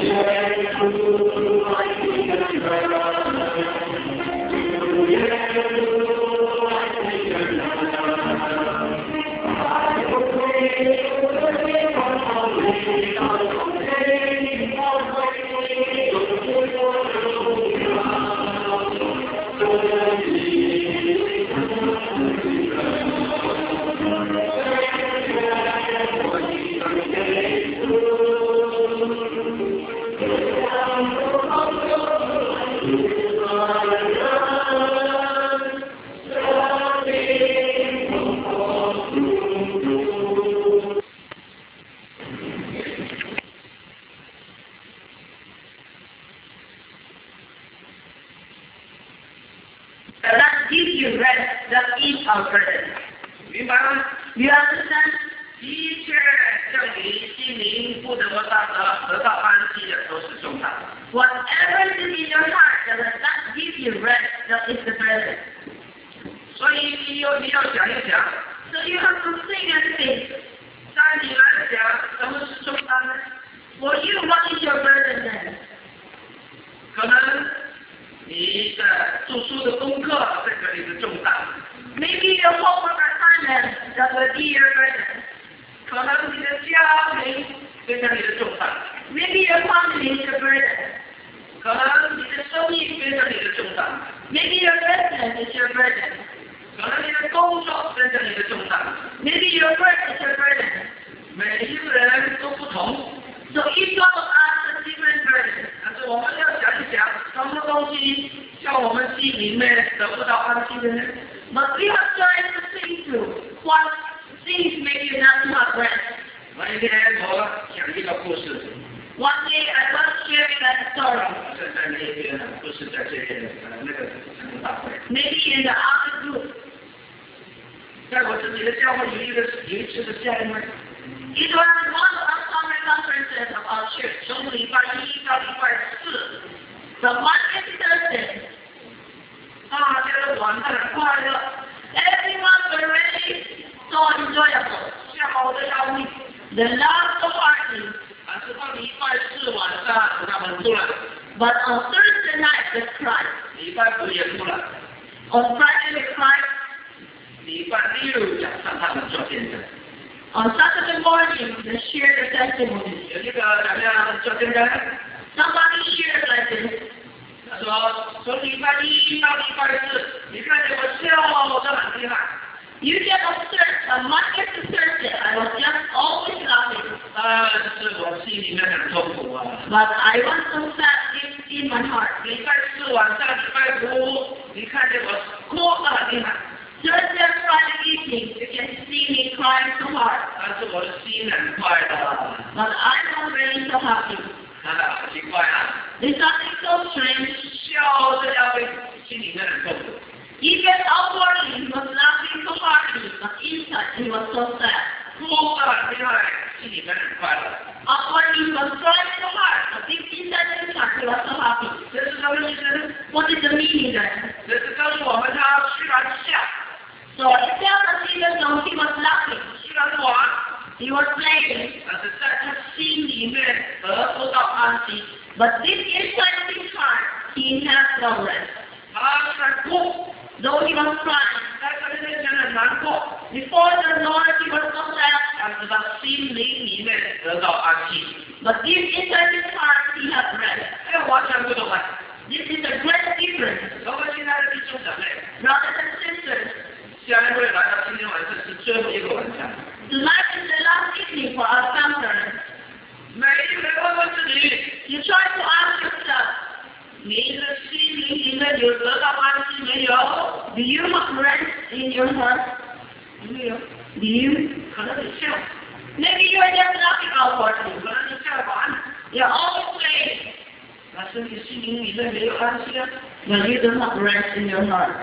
That gives you rest, that is our burden. 明白吗？ You understand? 一切让你心灵不得到安息的都是重担。 Whatever is in your heart that does not give you rest, that is the burden. 所以你要想一想， So you have to think and think. 在你来讲，什么是重担呢？ For you, what is your burden then? 可能你的读书的功课变成你的重担， Maybe your homework assignment, that will be your burden. 可能你的家庭变成你的重担， Maybe your family is your burden. 可能你的生意变成你的重担， Maybe your business is your burden. 可能你的工作变成你的重担。 Maybe your work is your burden. 每一个人都不同， So each one of us has different burdens. 但是我们要想一想，什么东西让我们心里面得不到安息的呢？ But we have tried to think through what things make you not to have rest. 那一天我讲一个故事， One day I was sharing that story. 是在那边，不是在这边那个大会。 Maybe in the other group. 在我自己的教会有一次的下面， It was one of our summer conferences of our church. 从礼拜一到礼拜四， From Monday to Thursday, 大家都玩得很快乐， everyone was really so enjoyable. 笑得要命。 The love so party. 但是到礼拜四晚上他们出来， But on Thursday night they cried. 礼拜五也出来， On Friday they cried. 礼拜六早上他们做见证。 On Saturday morning they shared their testimony. 有一个怎么样做见证？ Somebody shared like this. 他说从礼拜一到礼拜四，你看见我笑得很厉害。 You can observe from Monday to Thursday I was just always laughing. 但是我心里面很痛苦啊。 But I was so sad in my heart. 礼拜四晚上、礼拜五，你看见我哭得很厉害， Thursday and Friday evening you can see me crying so hard. 但是我的心很快乐。 But I was really so happy. 好奇怪啊， There's something so strange. 笑得要命，心里面很痛苦。 Even outwardly he was laughing so heartily, but inside he was so sad. 哭得很厉害，心里面很快乐。 Outwardly he was crying so hard, but deep inside his heart he was so happy. 这是什么意思呢？ What is the meaning then? 这是告诉我们他虽然笑， So it tells us even though he was laughing, 虽然玩， he was playing, 但是在他心里面得不到安息。 but deep inside his heart he has no rest. 他在哭， Though he was crying, 在神的面前很难过， before the Lord he was so sad, 但是他心灵里面得到安息。 but deep inside his heart he has rest. 这个完全不同啊！ This is a great difference. 各位亲爱的弟兄姊妹， Brothers and sisters, 下一位来到今天晚上是最后一个晚上， tonight is the last evening for our conference. 每一个人问问自己， You try to ask yourself, 你的心灵里面有得到安息没有？ do you have rest in your heart? 有没有？ Do you? 可能你笑， Maybe you are just laughing outwardly. 可能你笑完， You're always playing, 但是你心灵里面没有安息啊。 but you don't have rest in your heart.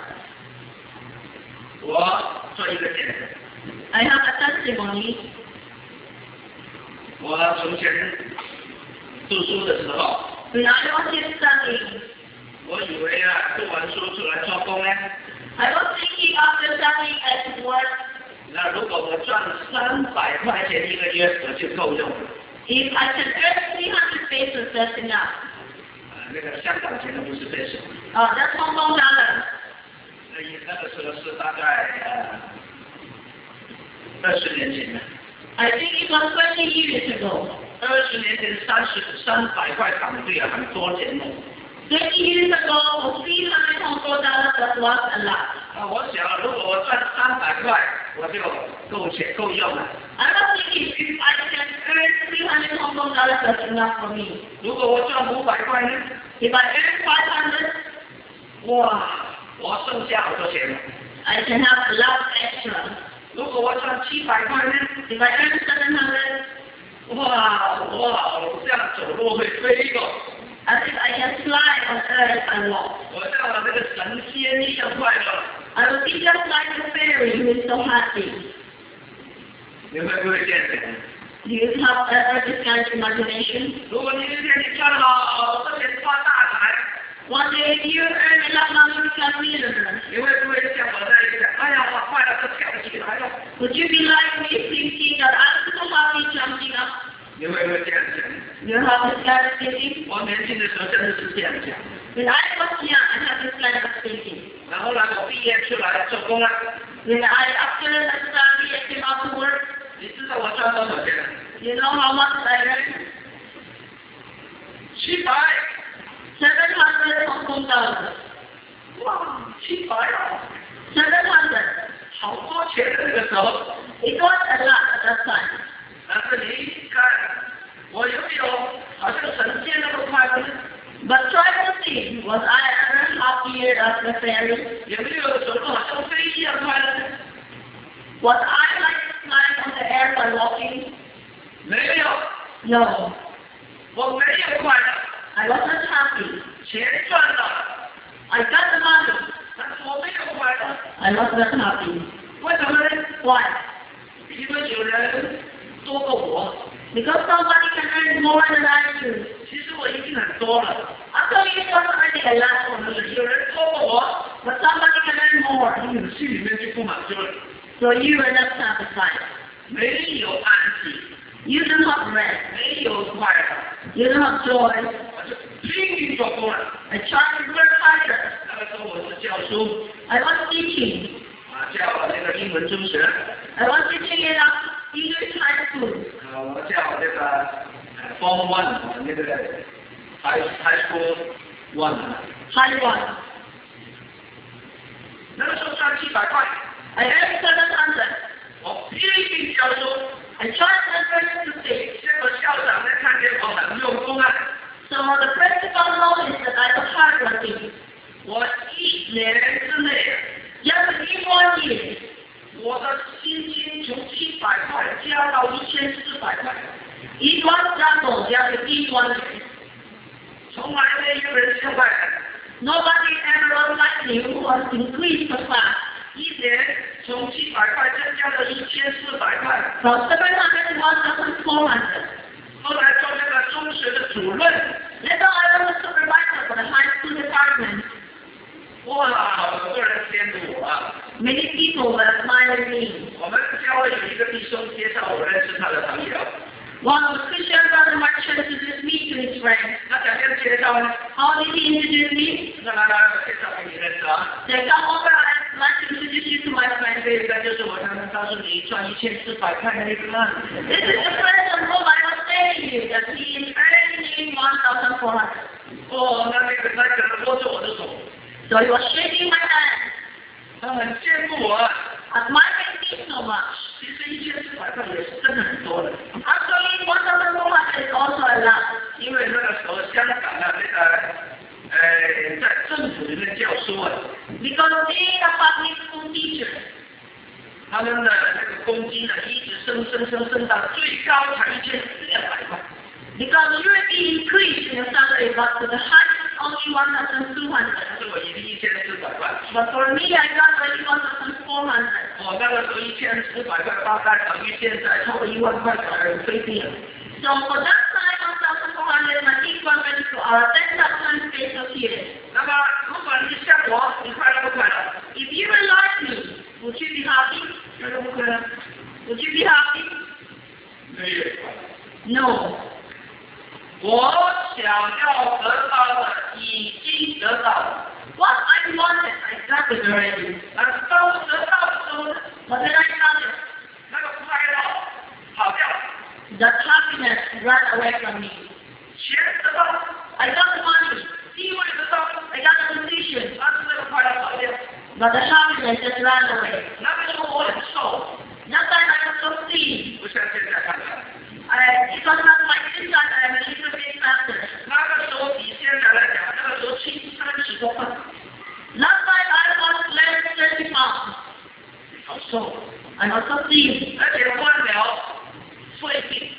我做一个见证， I have a testimony. 我从前读书的时候， When I was in studying, 我以为啊，读完书出来做工呢， I was thinking after studying I could work. 那如果我赚300块钱一个月，我就够用了。 If I can earn 300 pesos, that's enough. 那个香港钱的不是peso。 That's Hong Kong dollar. 那个时候是大概20年前的。 I think it was 20 years ago. 20年前300块港币很多钱呢。 20 years ago, 300 Hong Kong dollars that was a lot. 我想如果我赚300块，我就够用了。 I was thinking if I can earn 300 Hong Kong dollars, that's enough for me. 如果我赚500块呢？ If I earn 500, 哇，我剩下好多钱了。 I can have a lot extra. 如果我赚700块呢？ If I earn 700, 哇，我好像走路会飞过。 I think I can fly on earth and walk. 我像那个神仙一样快乐。 I will be just like a fairy who is so happy. 你会不会这样想？ Do you have ever this kind of imagination? 如果你今天你赚了好多钱发大财， One day if you earn a lot of money, you become millionaire. 你会不会像我这样想？哎呀，我快乐都跳起来了。 Would you be like me thinking that I'm so happy jumping up? 你会不会这样想？ You have this kind of thinking? 我年轻的时候真的是这样想。 When I was young, I had this kind of thinking. 然后呢，我毕业出来做工了。 When after I studied, I came out to work. 你知道我赚多少钱？ You know how much I earned? 700 Hong Kong dollars. 哇，700啊！ 700. 好多钱的那个时候。 It was a lot at that time. 但是你看，我有没有好像神仙那么快乐呢？ But try to see, was I ever happier as a fairy? 有没有走路好像飞一样快乐呢？ Was I like flying on the air by walking? 没有， No. 我没有快乐。 I wasn't happy. 钱赚了， I got the money. 但是我没有快乐。 I wasn't happy. 为什么呢？ Why? 因为有人多过我。 Because somebody can earn more than I do. 其实我已经很多了。 Actually, it wasn't earning a lot for me. 有人多过我， But somebody can earn more. 你的心里面就不满足了， So you are not satisfied. 没有安息， You do not rest. 没有快乐， You do not joy. 我就拼命做工了。 I try to work harder. 那个时候我是教书， I was teaching. 教那个英文中学， I was teaching in a English high school. 我教那个Form 1那个High School 1。 High one. 那个时候赚700块， I earned 700. 我拼命教书。 I tried my best to stay. 结果校长呢看见我很用功啊， So the principal noticed that I was hardworking. 我1年之内， Just in 1 year, 我的薪金从700块加到1400块， it was double just in 1 year. 从来没有人失败的。 Nobody ever was like me who was increased so fast. 1年从700块增加到1400块， From 700 to 1,400. 后来做那个中学的主任， Later I was a supervisor for the high school department. 哇，好多人羡慕我啊。 Many people were admiring me. 我们教会有一个弟兄介绍我认识他的朋友， One of the Christian brother in my church introduced me to his friend. 他怎样介绍呢？ How did he introduce me? 来，我介绍给你认识啊。 They come over and like to introduce you to my friend. 这个就是我刚刚告诉你赚1400块的那个人。 This is the friend of whom I was telling you that he is earning 1,400. 哦，那个他可能握着我的手， So he was shaking my hand, 他很羡慕我。 admiring me so much. 其实1400块也是真的很多的， Actually, 1,400 is also a lot. 因为那个时候香港的那个在政府里面教书啊， Because being a public school teacher, 他们的那个工资呢一直升到最高才1400块。 because you will be increased in your salary, but to the highest only 1,200. 但是我已经1400块， But for me, I got already 1,400. 我那个时候1400块大概等于现在超过1万块台飞币了。 So for that time, 1,400, my equivalent to our 10,000 pesos here. 那么如果你像我，你快乐不快乐？ If you were like me, would you be happy? 快乐不快乐？ Would you be happy? 没有快乐。 No. 我想要得到的已经得到了， What I wanted, I got it already. 但是当我得到的时候呢， But then I got it. 那个快乐跑掉了， That happiness ran away from me. 钱得到了， I got the money. 地位得到了， I got the position. 但是那个快乐跑掉， But the happiness just ran away. 那个时候我很瘦， That time I was so thin. 不像现在看看， It was not like this time I'm a little bit fatter. 那个时候比现在来讲，那个时候轻30多磅， Last time I was less 30 pounds. 好瘦， I was so thin. 而且患了肺病，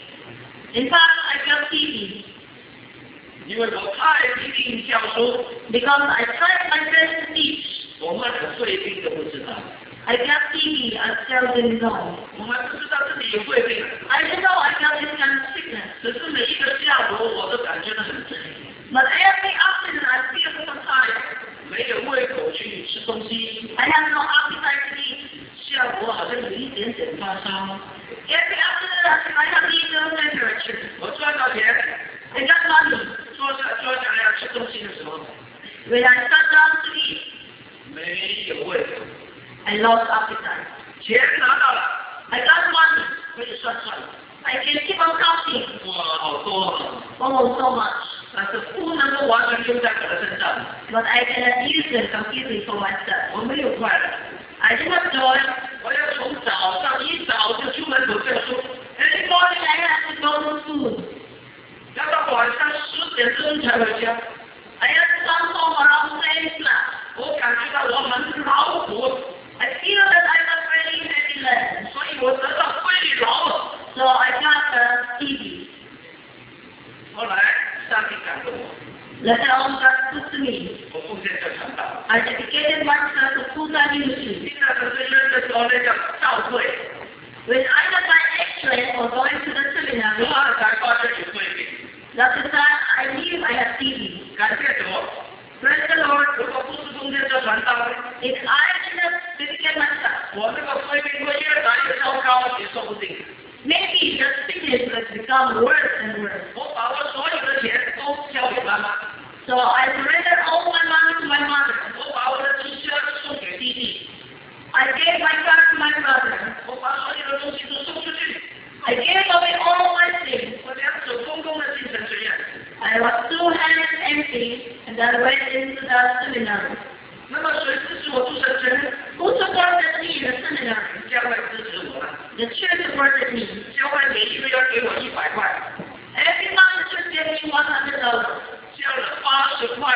In fact, I got TB. 因为我太拼命教书， Because I tried my best to teach. 我们的肺病都不知道， I got TB, I still didn't know. 我们不知道自己有肺病， I didn't know I got this kind of sickness. 只是每一个下午我都感觉到很累， But every afternoon I feel so tired. 没有胃口去吃东西， I have no appetite to eat. 下午好像有一点点发烧。 Every afternoon I have little temperature. 我赚到钱， I got money. 坐下来要吃东西的时候， When I sat down to eat, 没有胃口。 I lost appetite. 钱拿到了， I got money. 可以算算， I can keep on counting. 哇，好多啊！ Oh, so much. 但是不能够完全用在我的身上， But I cannot use them completely for myself. 我没有快乐。 I do not joy. 我要从早上一早就出门口教书， Every morning I have to go to school. 要到晚上10点钟才回家。 I have to come home around 10 o'clock. 我感觉到我很劳苦， I feel that I was very heavy legs. 所以我得到肺痨了。 So I got TB. 后来上帝感动我， Later on, God put to me. 我奉献这传道。 I dedicated myself to full-time ministry. 听到这些人的时候，那叫教会， When I got my X-ray for going to the 我 seminary, 才发现有肺病。 that's the time I knew I had TB. 感谢主， Praise the Lord. 如果不是奉献这传道， If I didn't dedicate myself, 我这个肺病会越来越糟糕，也说不定。 maybe the sickness would become worse and worse. 我把我所有的钱都交给妈妈， So I surrendered all my money to my mother. 我把我的汽车送给弟弟， I gave my car to my brother. 我把所有的东西都送出去。 I gave away all my things. 我两手空空的进神学院。 I was 2 hands empty and I went into the seminary. 那么谁支持我入神学院？ Who supported me in the seminary? 教会支持我了， The church supported me. 教会每一个月要给我100块， Every month the church gave me $100. 交了80块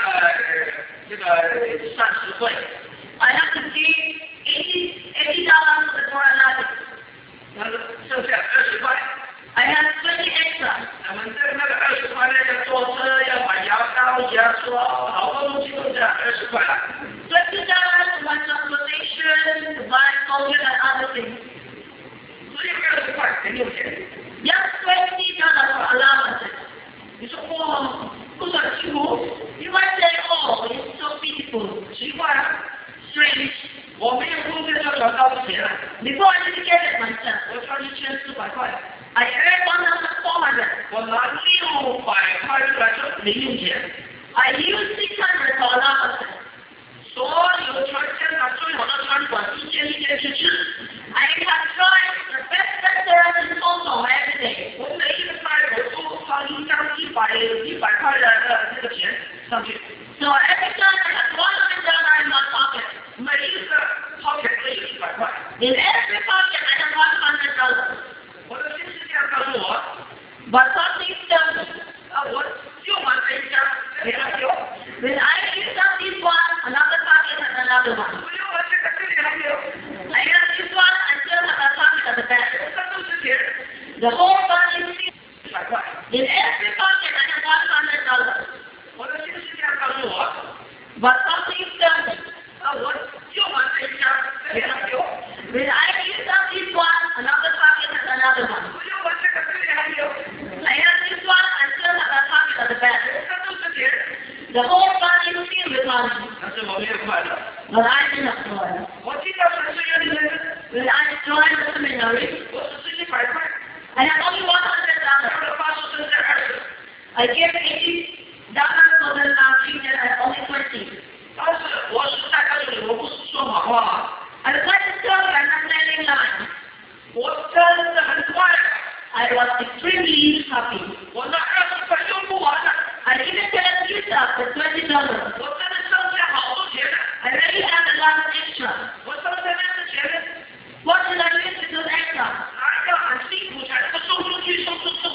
30会， I have to give $80 for a life. 那个剩下20块。 I have 20 extra. 我们那个20块呢，要坐车，要买牙膏、牙刷，好多东西都这样20块了。 $20 to my transportation, to buy clothes and other things. 只有20块，很有钱。 Just $20 for allowances. 你说哇，不是很辛苦？ You might say, oh, it's so beautiful. 奇怪啊， Strange. 我没有奉献这传道之前啊， Before I dedicated myself, 我赚1400块， I earned $1,400. 我拿600块出来做零用钱。 I used $600 for allowances. 所有全香港最好的餐馆，一间一间去吃。 I have tried the best restaurant in Hong Kong every day. 我每一个菜我都放一张100块的这个钱上去， So every time I had $100 in my pocket. 每一个 pocket 都有100块。 In every pocket I had $100. 我的心是这样告诉我， But something tells me, 我用完这一张，这里还有； when I use up this one, another pocket has another one. 我用完这个，这里还有。 I have this one, I still have a pocket at the back. 这都是钱 The whole body is ，100块。 in every pocket I have $100. 我的心是这样告诉我， But something tells me, 我用完这一张，这里还有； when I use up this one, another pocket has another one. 我用完这个，这里还有。 I have this one, I still have a pocket at the back. 这都是钱， The whole body is filled with money. 但是我没有快乐。 But I did not join. 我进到神学院里面， When I joined the seminary, 我只是100块， I had only $100. I gave $80 for the lottery that I only 20. 但是我是在这里，我不是说谎话， I would like to tell you I'm not telling lies. 我真的很快乐。 I was extremely happy. 我那20块用不完了， I even could use up the $20. 我真的剩下好多钱了。 I really had a lot of extra. 我剩下那个钱呢， What should I use to do extra? 还要很辛苦才能够送出去，送。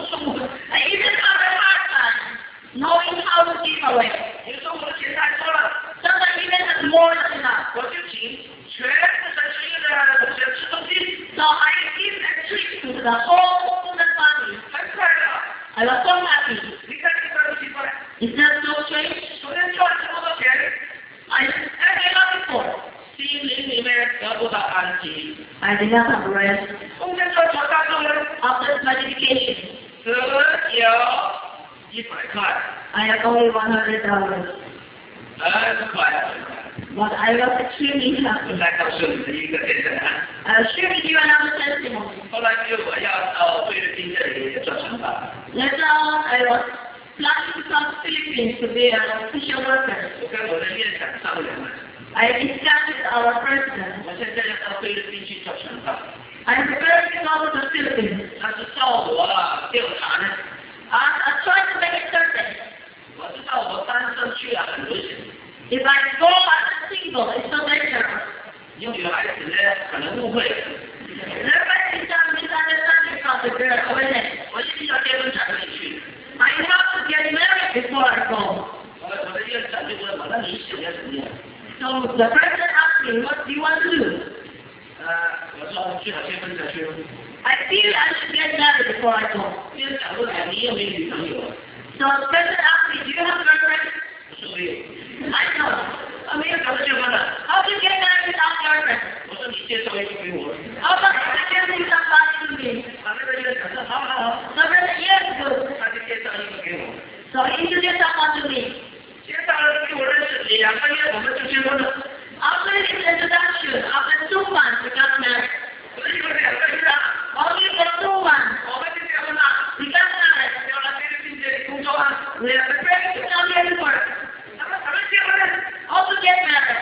I even had a hard time knowing how to give away. 有时候我的钱太多了， Sometimes even had more than enough. 我就请全部的亲的同学吃东西， So I give a treat to the whole student family. 很快乐。 I was so happy. 你看这个奇怪， Is that so strange? 昨天赚这么多钱， I never got before. 心灵里面得不到安静。 I did not have rest 中间赚多大够呢？ after my dedication. 只有100块， I had only $100. 很快乐。 But I was extremely 我 happy. 再告诉你的一个见证。 I'll share with you another testimony. 后来因为我要到菲律宾这里做传道， Later on, I was planning to come to Philippines to be an official worker. 我跟我的院长商量了， I discussed with our president. 我现在要到菲律宾去做传道， I'm preparing to go to the Philippines. 但是照我调查呢， I tried to make it certain. 我知道我单身去啊很危险， If I go as a single, it's so dangerous. 有女孩子呢可能误会， There might be some misunderstanding from the girl over there. 我一定要结婚才可以去。 I have to get married before I go. 我的院长就问我，那你想要怎么样？ So the president asked me, what do you want to do? 我说最好结婚再去。 I feel I should get married before I go. 院长问我，你有没有女朋友？ So the president asked me, do you have a girlfriend? 我说没有。 I know. 没有怎么结婚了？ How do you get married without a girlfriend? 我说你介绍一个给我。 How about introducing somebody to me? 那个院长说好。 The president, yes, good. 他就介绍一个给我。 So introduce someone to me. 介绍了给我认识2个月，我们就结婚了。 After his introduction, after 2 months, we got married. 所以2个月啊， Only for 2 months, 我们就结婚了。 we got married. 要来菲律宾这里工作啊。 We are preparing to come here to work. 咱们怎么结婚呢？ Also get married.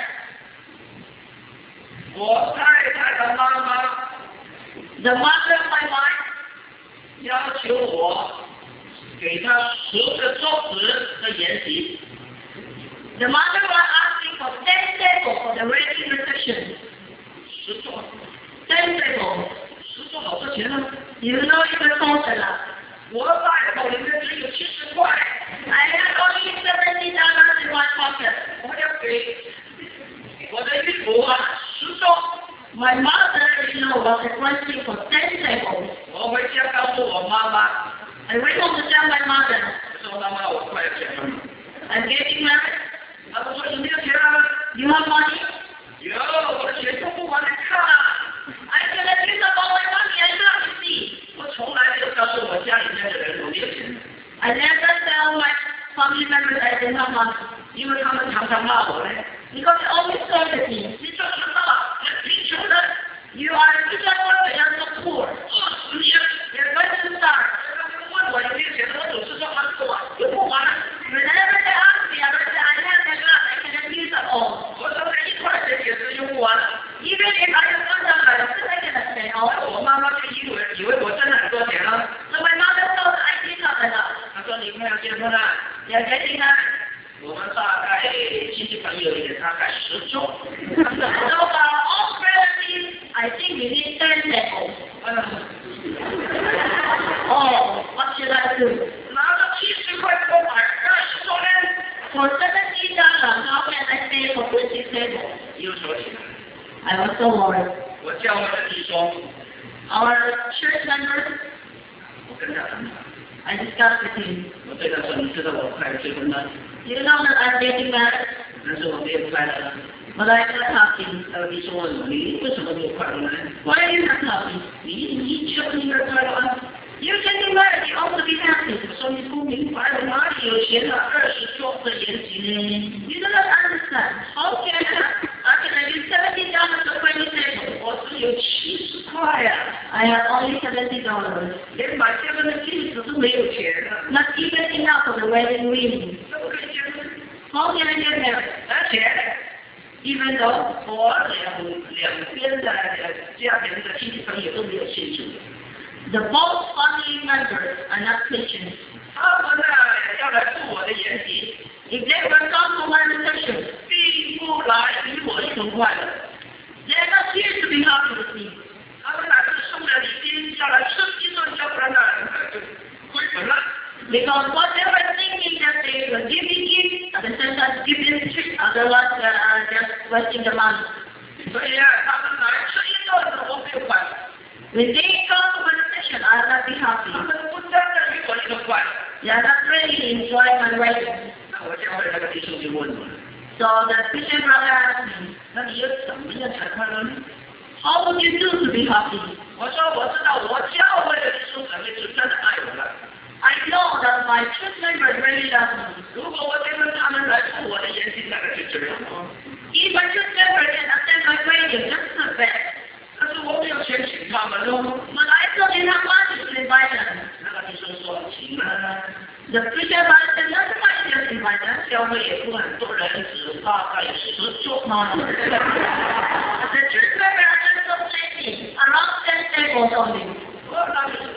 我太太的妈妈 The mother of my wife 要求我给她10个桌子的筵席。 The mother was asking for 10 tables for the wedding reception. 10桌， 10 tables. 10桌好多钱呢。 You know it will cost a lot. 我的袋口里面只有70块， I had only $70 in my pocket. 我要给我的岳母啊10桌。 My mother-in-law was requesting for 10 tables. 我回家告诉我妈妈， I went home to tell my mother, 我说妈妈，我快要结婚了。 I'm getting married. 她说有没有钱啊？ You have money? 有，我的钱用不完，你看。 I can let you have all my money. I have to see. 我从来没有告诉我家里面的人我没有钱， I never tell my family members I didn't have money. 因为他们常常骂我呢。 Because they always told me, 你做什么？很贫穷的， you are a teacher worker, you're so poor. 20年。 You're going to start. 问我有没有钱，我总是说还不完，用不完了。 Whenever they ask me, I will say, I have a lot. I can use it all. 我说连1块钱也是用不完了。 Even if I have $1, I'm still going to say, oh. 我妈妈就以为我真的很多钱了。 So my mother thought I did have enough. 她说你快要结婚了， You're getting married. 我们大概亲戚朋友也大概10桌。 So for all relatives, I think we need 10 tables. Oh, what should I do? 拿着70块给我买20桌呢， For $70, how can I pay for 20 tables? 又说起来， I was so worried. 我教会的弟兄， Our church members, 我跟他谈， I discussed with him. 我对他说，你知道我快要结婚了， You know that I'm getting married, 但是我没有快乐。 but I'm not happy. 弟兄问我，你为什么没有快乐呢？ Why are you not happy? 你结婚应该快乐啊。 You're getting married, you ought to be happy. 我说你不明白，我哪里有钱啊？20桌的筵席呢？ You do not understand. How can I use $70 for 20 tables? 我只只有70块呀、 I have only $70. 连买结婚的戒指都没有钱了， Not even enough for the wedding ring. 怎么可以结婚？ How can I get married? 而且 Even though 我两边的家庭的亲戚朋友都没有信主， the both family members are not Christians. 他们呢要来赴我的筵席， If they were come to my reception, 并不来与我一同快乐。 they are not here to be happy with me. 他们乃是送了礼金要来吃一顿，要不然呢就亏本了。 Because what they were thinking that they were giving gifts, at the same time giving treats, otherwise they are just wasting the money. 所以啊，他们来吃一顿，我没有快乐。 When they come to my reception, I will not be 他 happy. 们不真的与我一同快乐。 They are not really enjoying my wedding. 那我教会那个弟兄就问我了， So the Christian brother asked me, 那你要怎么样才快乐呢？ how would you do to be happy? 我说我知道我教会的弟兄姊妹是真的爱我了。 I know that my church members really love me. 如果我觉得他们来赴我的筵席，那个就这样。 If my church members can attend my wedding, that's the best. 但是我没有钱请他们哦。 But I still didn't have money to invite them. 那个弟兄说请啊， The Christian brother said, not much to invite them. 教会也不很多人，只大概10桌。 The church members are just so plenty, around 10 tables only. 我那就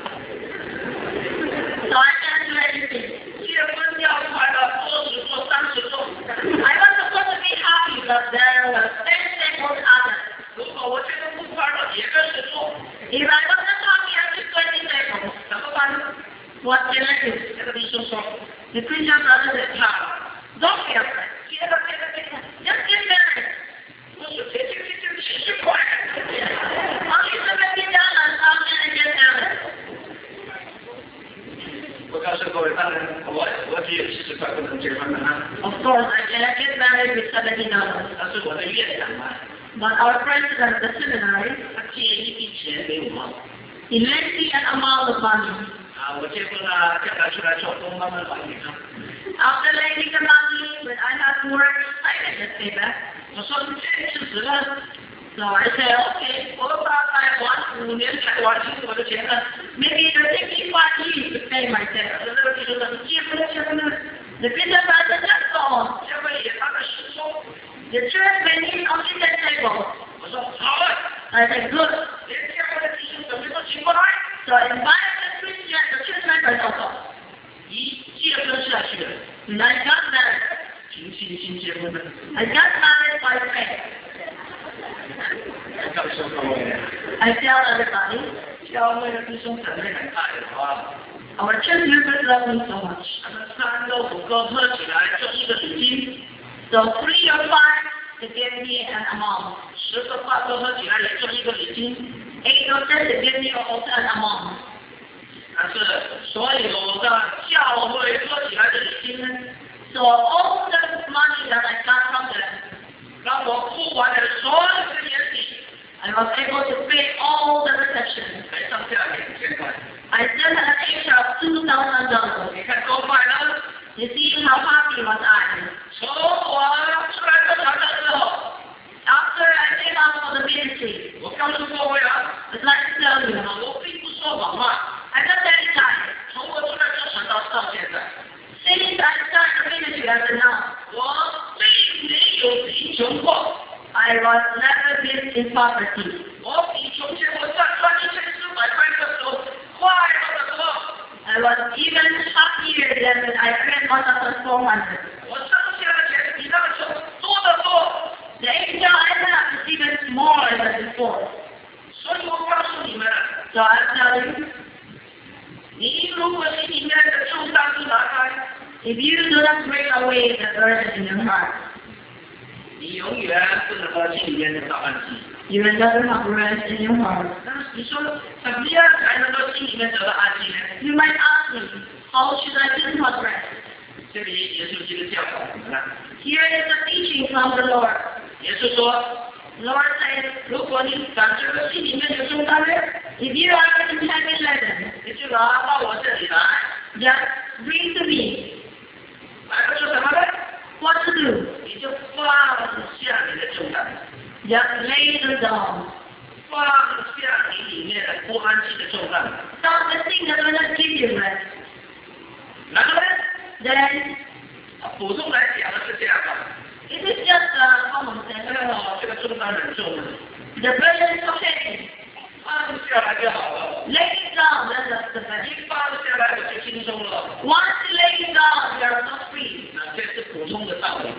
So I can't do anything. 结婚要快乐，20桌、30桌。 I was supposed to be happy, but there were 10 tables others. 如果我觉得不快乐，也20桌， If I wasn't happy, I took 20 tables. 怎么办呢？ What can I do? 那个弟兄说， The Christian brother said, 那 don't be afraid. 结了。 Just get married. 我说这70块。 Only $70 how can I get married? 我告诉各位，当然我只有70块不能结婚了啊， Of course, I cannot get married with $70. 那是我的院长嘛， But our president of the seminary, 他借一笔钱给我， he lent me an amount of money. 啊，我结婚了，叫他出来做工，慢慢还给他。 After lending the money, when I had work, I can just pay back. 我说你这40了， So I said, okay, 我大概还5年才还清我的钱呢。 maybe it will take me 5 years to pay my debt. 那个弟兄说你结婚了， The Christian brother said, just go on. 教会也大概10桌。 The church may need only 10 tables. 我说好了， I said, good. 连教会的弟兄姊妹都请过来， So I invited the church members also. 一结婚下去了， And I got married. 凭信心结婚了。 I got married by faith. 我告诉各位， I tell everybody, 教会的弟兄姊妹很爱我啊。 our church members love me so much. 他们3个5个合起来就是一个礼金， So 3 or 5, they gave me an amount. 10个8个合起来也就是一个礼金。 8 or 10, they gave me also an amount. 但是所有的教会合起来的礼金呢， So all the money that I got from them, 让我付完了所有的年底， I was able to pay all the receptions. 还剩下2000块。 I still had an extra of $2,000. 你看多快乐！ You see how happy was I? 从我出来做传道之后， After I came out for the ministry, 我告诉各位啊， I'd like to tell you, 我并不说谎话。 I'm not telling lies. 从我出来做传道到现在， Since I started the ministry as of now, 我并没有贫穷过。 I was never lived in poverty. 我比从前我赚1400块的时候快乐得多。 I was even happier than when I earned 1,400. 我剩下的钱比那个时候多得多。 The extra I have is even more than before. 所以我告诉你们， So I'm telling you, 你如果心里面的重担不拿开， if you do not bring away the burden in your heart, 你永远不能够心里面得到安息。 you will never have rest in your heart. 那你说怎么样才能够心里面得到安息呢？ You might ask me, how should I do have rest? 这里耶稣基督教导我们了。 Here is the teaching from the Lord. 耶稣说， Lord says, 如果你感觉到心里面有重担呢， if you are in heavy laden, 你就拿到我这里来。 just bring to me. 来了做什么呢？ What to do? 你就放下你的重担， Just lay them down. 放下你里面的不安息的重担。 Stop the thing that will not give you rest. 然后呢， Then 补充来讲的是这样的。 it is just a common sense. 这个重担很重的， The burden is so heavy. 放下来就好了。 Lay it down, that's the best. 一放下来我就轻松了。 Once you lay it down, you are so free. 那这是普通的道理。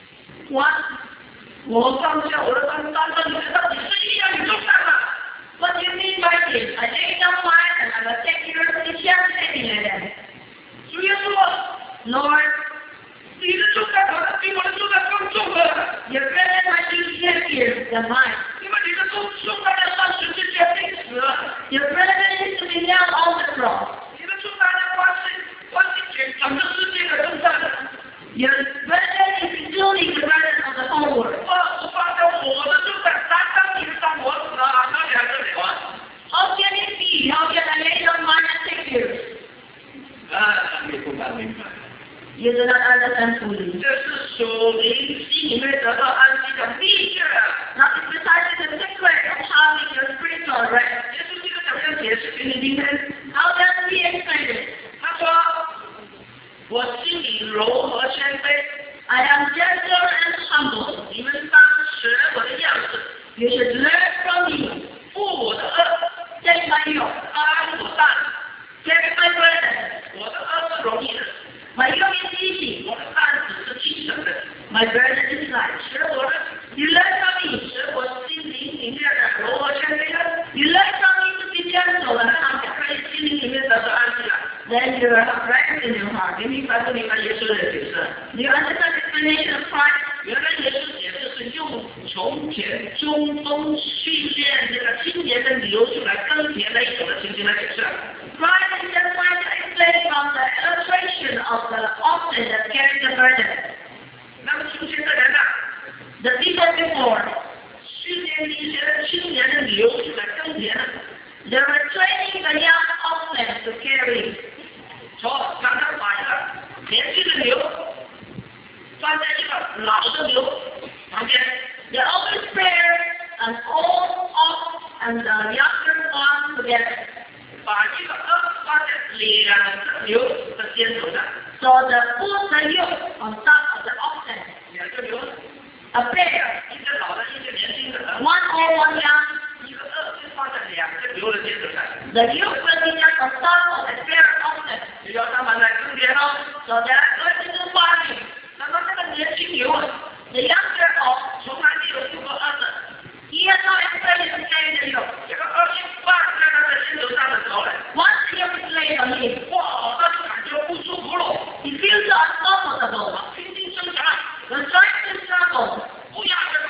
Once 我放下我的担当，你到底是一样你重担吗？ what do you mean by this? I lay down mine and I will take yours and share it. 主耶稣啊， Lord, 你的重担好像比我的重担更重了。 your burden might be heavier than mine. 因为你的重担要上十字架钉死了， Your burden is to be nailed on the cross. 你的重担要关心整个世界的重担。 Your burden is including the burden of the whole world. 我放下我的重担，担当你的担，我哪里还得了啊？ How can it be? How can I lay down mine and take yours? 你不敢明白。 You do not understand fully. 这是属灵心里面得到安息的秘诀。 Now it's precisely the secret of having your spiritual rest. 耶稣这个怎么样解释给你听呢？ How does he explain it? 他说：“我心里柔和谦卑， I am gentle and humble. 你们当学我的样式， You should learn from me. 负我的恶， Take my yoke. 担我担。 Carry my burden. 我的恶是容易的， My yoke is easy. 我的担子是轻省的。 My burden is light. 学我的， You learn from me. 学我心灵里面的柔和谦卑的， You learn from me to be gentle and humble. 可以心灵里面得到安息了。” Then you will have rest in your heart. 你明白不明白耶稣的解释？ Do you understand the explanation of Christ? 原来耶稣解释是用从前中东训练这个青年的牛出来耕田那一种的情形来解释。 Christ is just trying to explain from the illustration of the oxen that carry the burden. 那么从前的人呢， The people before, 训练一些青年的牛出来耕田， they were training the young oxen to carry. 常常把一个年轻的牛放在一个老的牛旁边， They always pair an old ox and the younger one together. 把一个放在两个牛的肩头上， So they put the yoke on top of the oxen. 两个牛， A pair, 一个老的，一个年轻的， one old, one young. 一个就放在两个牛的肩头上， The yoke will be just on top of the pair of oxen. 就要他们来耕田喽。 So they are going to do farming. 那么这个年轻牛啊， The younger ox, 从来没有做过二的， he has no experience in carrying the yoke. 这个二一放在他的肩头上的时候呢， Once the yoke is laid on him, 哇，那就感觉不舒服了， he feels uncomfortable. 拼命挣扎， When trying to struggle, 不要这个，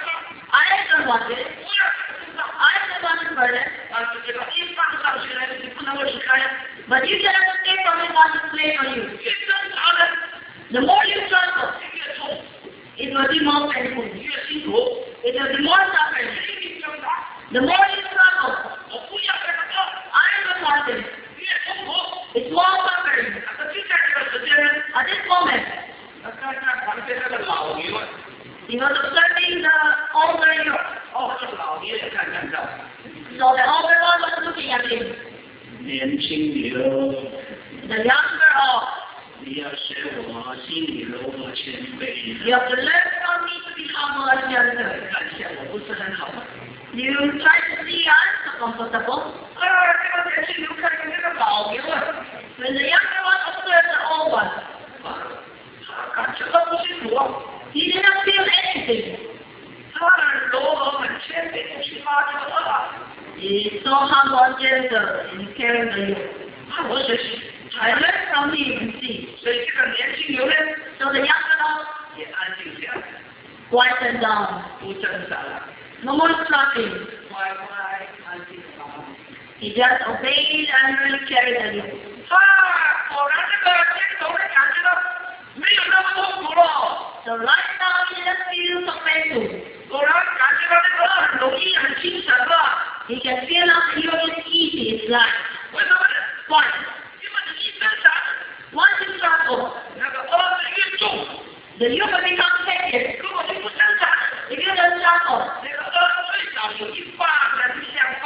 I don't want it. 不要这个， I don't want this burden. 但是这个一放上去呢，你不能够离开， But you cannot escape from it once it's laid on you. 越挣扎呢， The more you struggle, 越痛， it will be more painful. 越辛苦， It will be more suffering. 拼命挣扎， The more you struggle, 我不要这个， I don't want it. 越痛苦。 It's more suffering. 那就在这个时间呢， At this moment, 看看旁边那个老牛啊， he was observing the older yoke. 哦，这个老牛也看到， So the older one was looking at him. 年轻牛， The younger ox. 你要学我心里柔和谦卑。 You have to learn from me to be humble and gentle. 看起来我不是很好吗？ You try to see I'm so comfortable. 这个年轻牛看见这个老牛啊， When the younger one observed the old one, 他感觉到不辛苦啊， he did not feel anything. 他很柔和很谦卑的去拉这个恶， He is so humble and gentle in carrying the yoke. 向我学习。 I learned from him and see. 所以这个年轻牛呢， So the younger ox 也安静下来， quieted down. 不挣扎了， No more struggling. 乖乖安静好。 He just obeyed and really carried the yoke. 果然这个肩头的感觉到没有那么痛苦了， So right now he doesn't feel so painful. 果然感觉到这个恶很容易很轻省了。 He can feel that the yoke is easy, it's light. 为什么呢？ Why? 因为你一挣扎， Once you struggle, 那个恶是越重。 the yoke will become heavier. 如果你不挣扎， If you don't struggle, 那个恶最少有一半的力量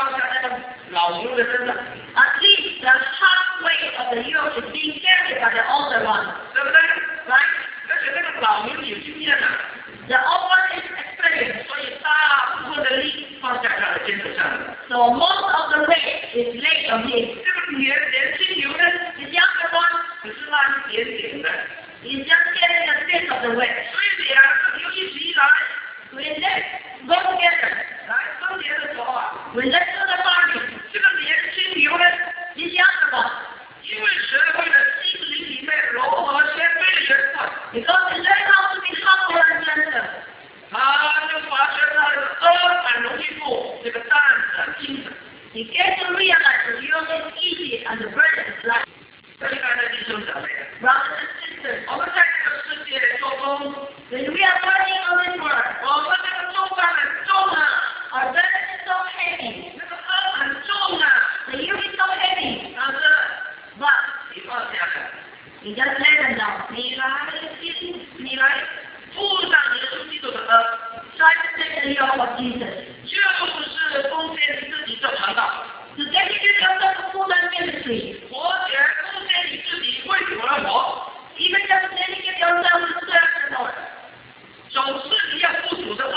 老牛的身子， At least the halfway of the yoke is being carried by the older one, 对不对？ right? 而且那个老牛有经验的， The old one is experienced, 所以大部分的力放在他的肩头上。 so most of the weight is laid on him. 这个年轻牛呢， The younger one 只是拉一点点的， is just carrying a bit of the weight. 所以两个牛一起来， When they go together, 来耕田的时候啊， when they do the farming, 这个年轻牛呢， this younger one, 因为学会了心灵里面柔和谦卑的缘分， because they learn how to be humble and gentle, 他就发现他的恩很容易过，这个担很轻的。 he gets to realize that the yoke is easy and the burden is light. 亲爱的弟兄姊妹， Brothers and sisters, 我们在这个世界做工， when we are working on this work, 我们这个重担很重啊， our burden is so heavy, 那个恩很重啊， the yoke is so heavy, 但是 but 你放下来， you just let them down. 你来负上耶稣基督的恩， Try to take the yoke of Jesus. 就是奉献你自己做传道， To dedicate yourself to full ministry, 活起来奉献你自己为主而活， even just dedicate yourself to serve the Lord. 总是你要负主的恩。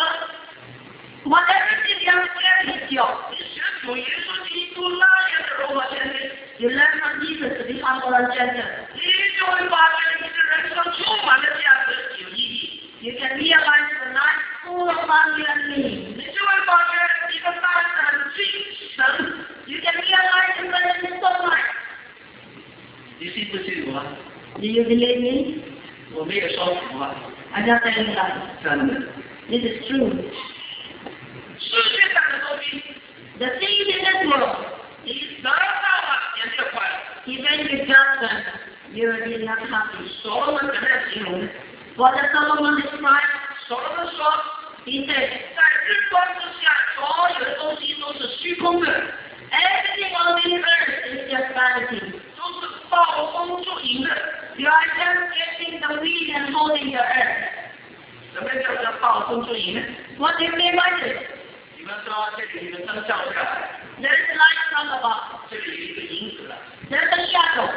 Whatever it is you are carrying is yours. 你学主耶稣基督那样的柔和谦卑， You learn from Jesus to be humble and gentle. 你就会发现你的人生充满了价值，有意义。 You can realize the life full of value and meaning. 你就会发现你的担很轻省。 You can realize the burden is so light. 你信不信我？ Do you believe me? 我没有说服啊， I'm not telling lies. 真的。 This is true. 世界上的东西， The things in this world, 你得到了也就快乐。 even if you got them, you will be not happy. 所罗门怎么样形容呢？ What does Solomon describe? 所罗门说， He said, 在日光之下，所有的东西都是虚空的， everything on this earth is just vanity. 都是暴风捉影的。 You are just getting the wind and holding your earth. 什么叫做暴风捉影呢？ What do you mean by this? 你们说这里有个灯照下来， There is light from above. 这里有一个影子了， There's a shadow.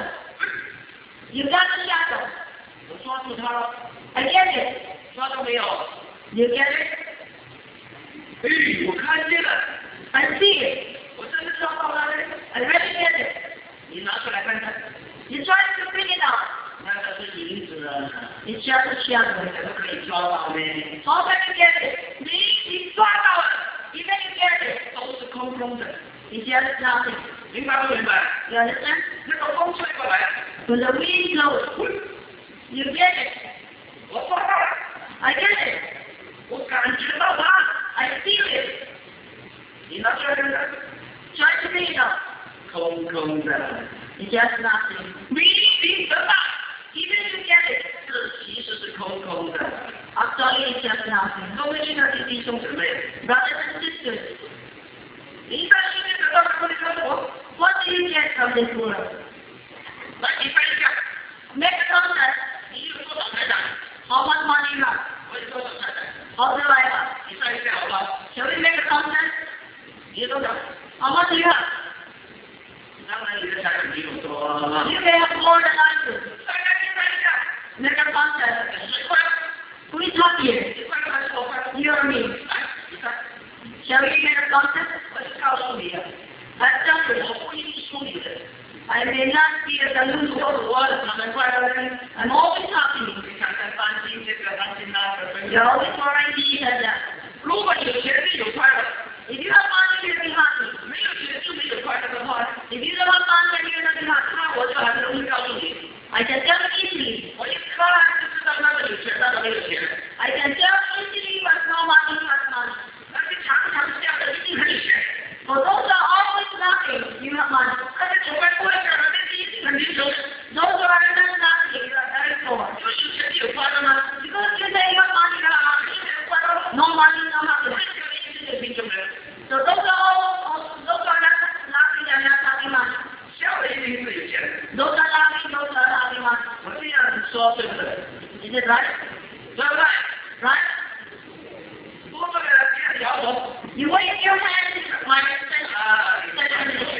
You got a shadow. 我抓住它了， I get it. 抓到没有？ You get it? 哎，我看见了， I see it. 我真的抓到了嘞！ I really get it. 你拿出来看看， You try to bring it out. 那个是影子啊， It's just a shadow. 怎么可以抓到呢？ How can you get it? 你抓到了， Even you get it, 都是空空的， it's just nothing. 明白不明白？ You understand? 那个风吹过来， When the wind blows, you get it. 我抓到了， I get it. 我感觉到它， I feel it. 你拿出来看看， Try to bring it out. 空空的， It's just nothing. 明明得到， Even you get it, 这其实是空空的。 actually it's just nothing. 各位亲爱的弟兄姊妹， Brothers and sisters, 你在世界得到什么？你告诉我， what do you get from this world? 来比赛一下， Make a contest. 你有多少财产？ How much money you have? 我有多少财产？ How do I have? 比赛一下好吧？ Shall we make a contest? 你有多少？ How much do you have? 当然你的财产比我多。 You may have more than I do. 大家比赛一下， Make a contest. 谁快乐？ Who is happier? 你快乐还是我快乐？ You or me? 来比赛， Shall we make a contest? 我就告诉你啊， I tell you, 我不一定输你的。 I may not be a 如 loser. 果我常常快乐呢？ I'm always happy. 你常常担心这个担心那个分 You're always worrying this and that. 如果有钱就有快乐， If you have money, you'll be happy. 没有钱就没有快乐的话， If you don't have money, you're not happy. 那我就很容易告诉你， I can tell easily. 我一看就知道那个有钱，那个没有钱。 I can tell easily what no money has money. 那些常常笑的一定很有钱， For those that are always laughing, you have money. 那些从来不会笑的那些一定很贫穷。 Those who are not laughing, you are very poor. 因为有钱就有快乐吗？ Because you say you have money, you are happy. 有钱有快乐， No money, no 会 happiness. 笑的一定是贫穷人， So those are not laughing and not having money. 笑的一定是有钱人。 Those are laughing, those are having money. 我这样说对不对？ Is it right? 对不对？ Right? 多这个人这样摇头， You wave your hand, my extension. 啊，你快乐有钱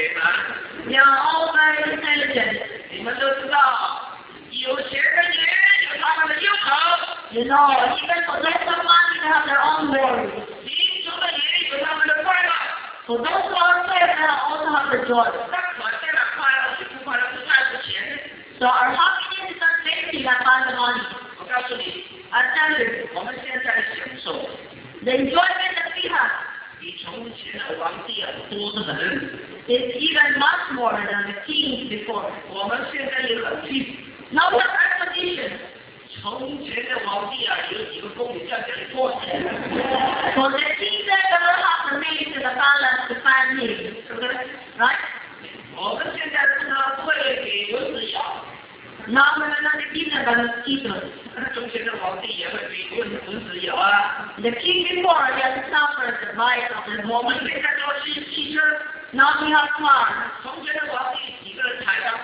We are all very intelligent. 你们都知道，有钱人也有他们的忧愁， You know, even for less of money, they have their own worries. 贫穷的也有他们的快乐。 For those who are sad, they also have the joy. 但可见的快乐与不快乐是在乎钱。 So our happiness is not basically that by the money. 我告诉你， I tell you, 我们现在的享受 the enjoyment that we have 比从前的皇帝多得很。 is even much more than the kings before. 我们现在有冷气， Now we have air conditioning. 从前的皇帝有几个宫女在这里过年， For the kings that never have the means to the balance to find him. Right? 我们现在呢会给蚊子咬， Now we are not given by mosquitoes. 从前的皇帝也会被蚊子咬啊。 The king before he had suffered the bite of the 我们 woman. 现在都是汽车， Now we have cars. 从前的皇帝几个人抬上，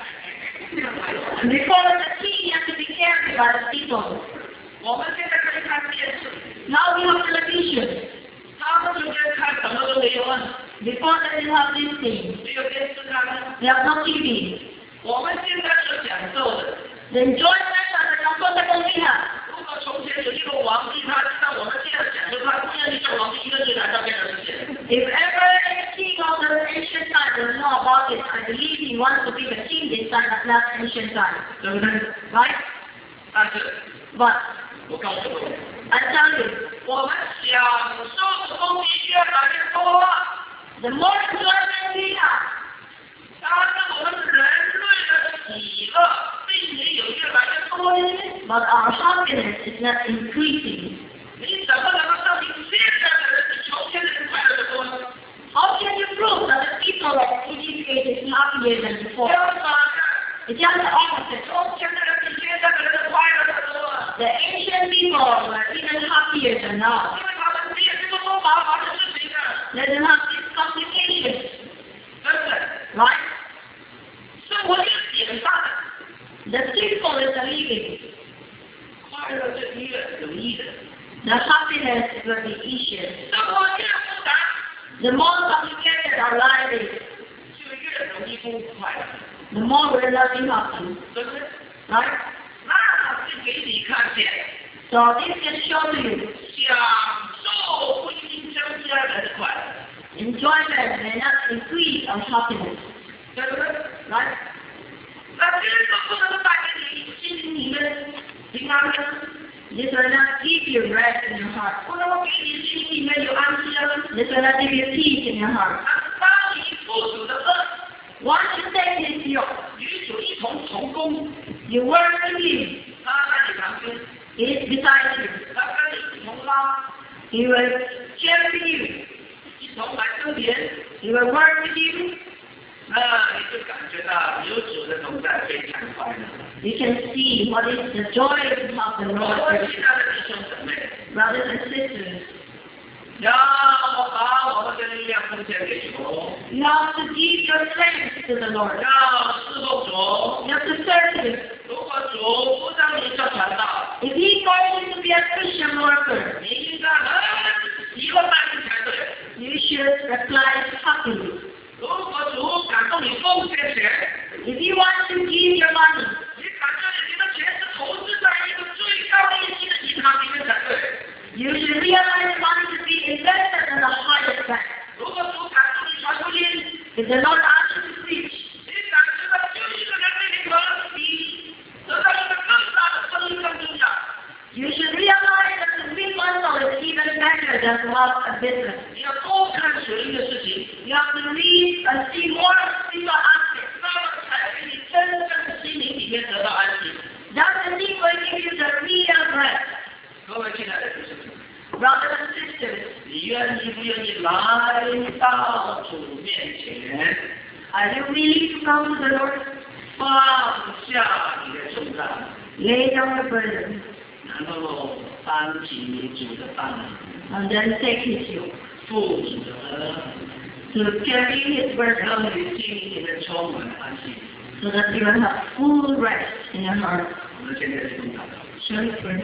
Before the king had to be carried by the people. 我们现在可以看电视， Now we have television. 他们中间看什么都没有啊， Before they didn't have these things. 没有电视看啊。 We have no TV. 我们现在所享受的， The enjoyment and the comfortable we have. 如果从前有一个皇帝，他知道我们现在享受，他不愿意做皇帝，一个最难照片的事情。 If ever a king of the ancient time doesn't know about it, I believe he wants to be the king this time at last ancient time. 对不对？ Right? 但是 But 我告诉你， I tell you, 我们享受的东西越来越多， the more enjoyment we have, 当然我们人类的喜乐并没有越来越多。 but our happiness is not increasing. 你怎么能够证明现在的人比从前的人快乐得多呢？ How can you prove that the people of Egypt is happier than before? 相反的， It's just the opposite. 从前的人比现在的人快乐得多， The ancient people were even happier than now. 因为他们没有这么多麻烦的事情啊， They didn't have these complications, 对不对？ right? 生活是简单的， The simple is the living. 快乐是越容易的。 The happiness will be easier. 生活越复杂， The more complicated our life is, 就越容易不快乐， the more we're not being happy, 对不对？ right? 那是给你看见， So this can show to you 享受不一定增加人的快乐， enjoyment may not increase our happiness, 对不对？ right? 那这个不能带给你心里面平安呢？ This will not give you rest in your heart. 不能够给你心里面有安息啊。 This will not give you peace in your heart. 当你负主的恩， Once you take his yoke, 与主一同同工， you work with him. 他在你旁边， He is beside you. 他跟你一同拉， He will carry you. 一同来耕田， He will work with you. 那你就感觉到有主的同在非常快乐。 You can see what is the joy of the 我 Lord, 亲爱的弟兄姊妹， brothers and sisters. 要把我们的力量奉献给主， You have to give your strength to the Lord. 要侍奉主。 You have to serve him. 如果主不让你做传道， If he calls you to be a Christian worker, 你应该很喜欢那你才对。 you should reply happily. 如果主感动你奉献钱， If you want to give your money, 你感觉你的钱是投资在一个最高利息的银行里面才对。 you should realize money to be invested in the highest bank. 如果主感动你传福音， If the Lord asks you to preach, 你感觉到就一个人对你可比得到一个更大的生意更重要。 you should realize that to win money is even better than to have a business. 你要多看属灵的事情， You have to read and see more spiritual aspects. 那么才给你真正的心灵里面得到安息。 That indeed will give you the real rest. 各位亲爱的弟兄， Brothers and sisters, 你愿意不愿意来到主面前， are you willing to come to the Lord? 放下你的重担， Lay down your burden 然后担起主的担， and then take his yoke. 负主的恩， To carry his burden 让你心里面充满安息。 so that you will have full rest in your heart. 我们现在是祷告。 Shall we pray?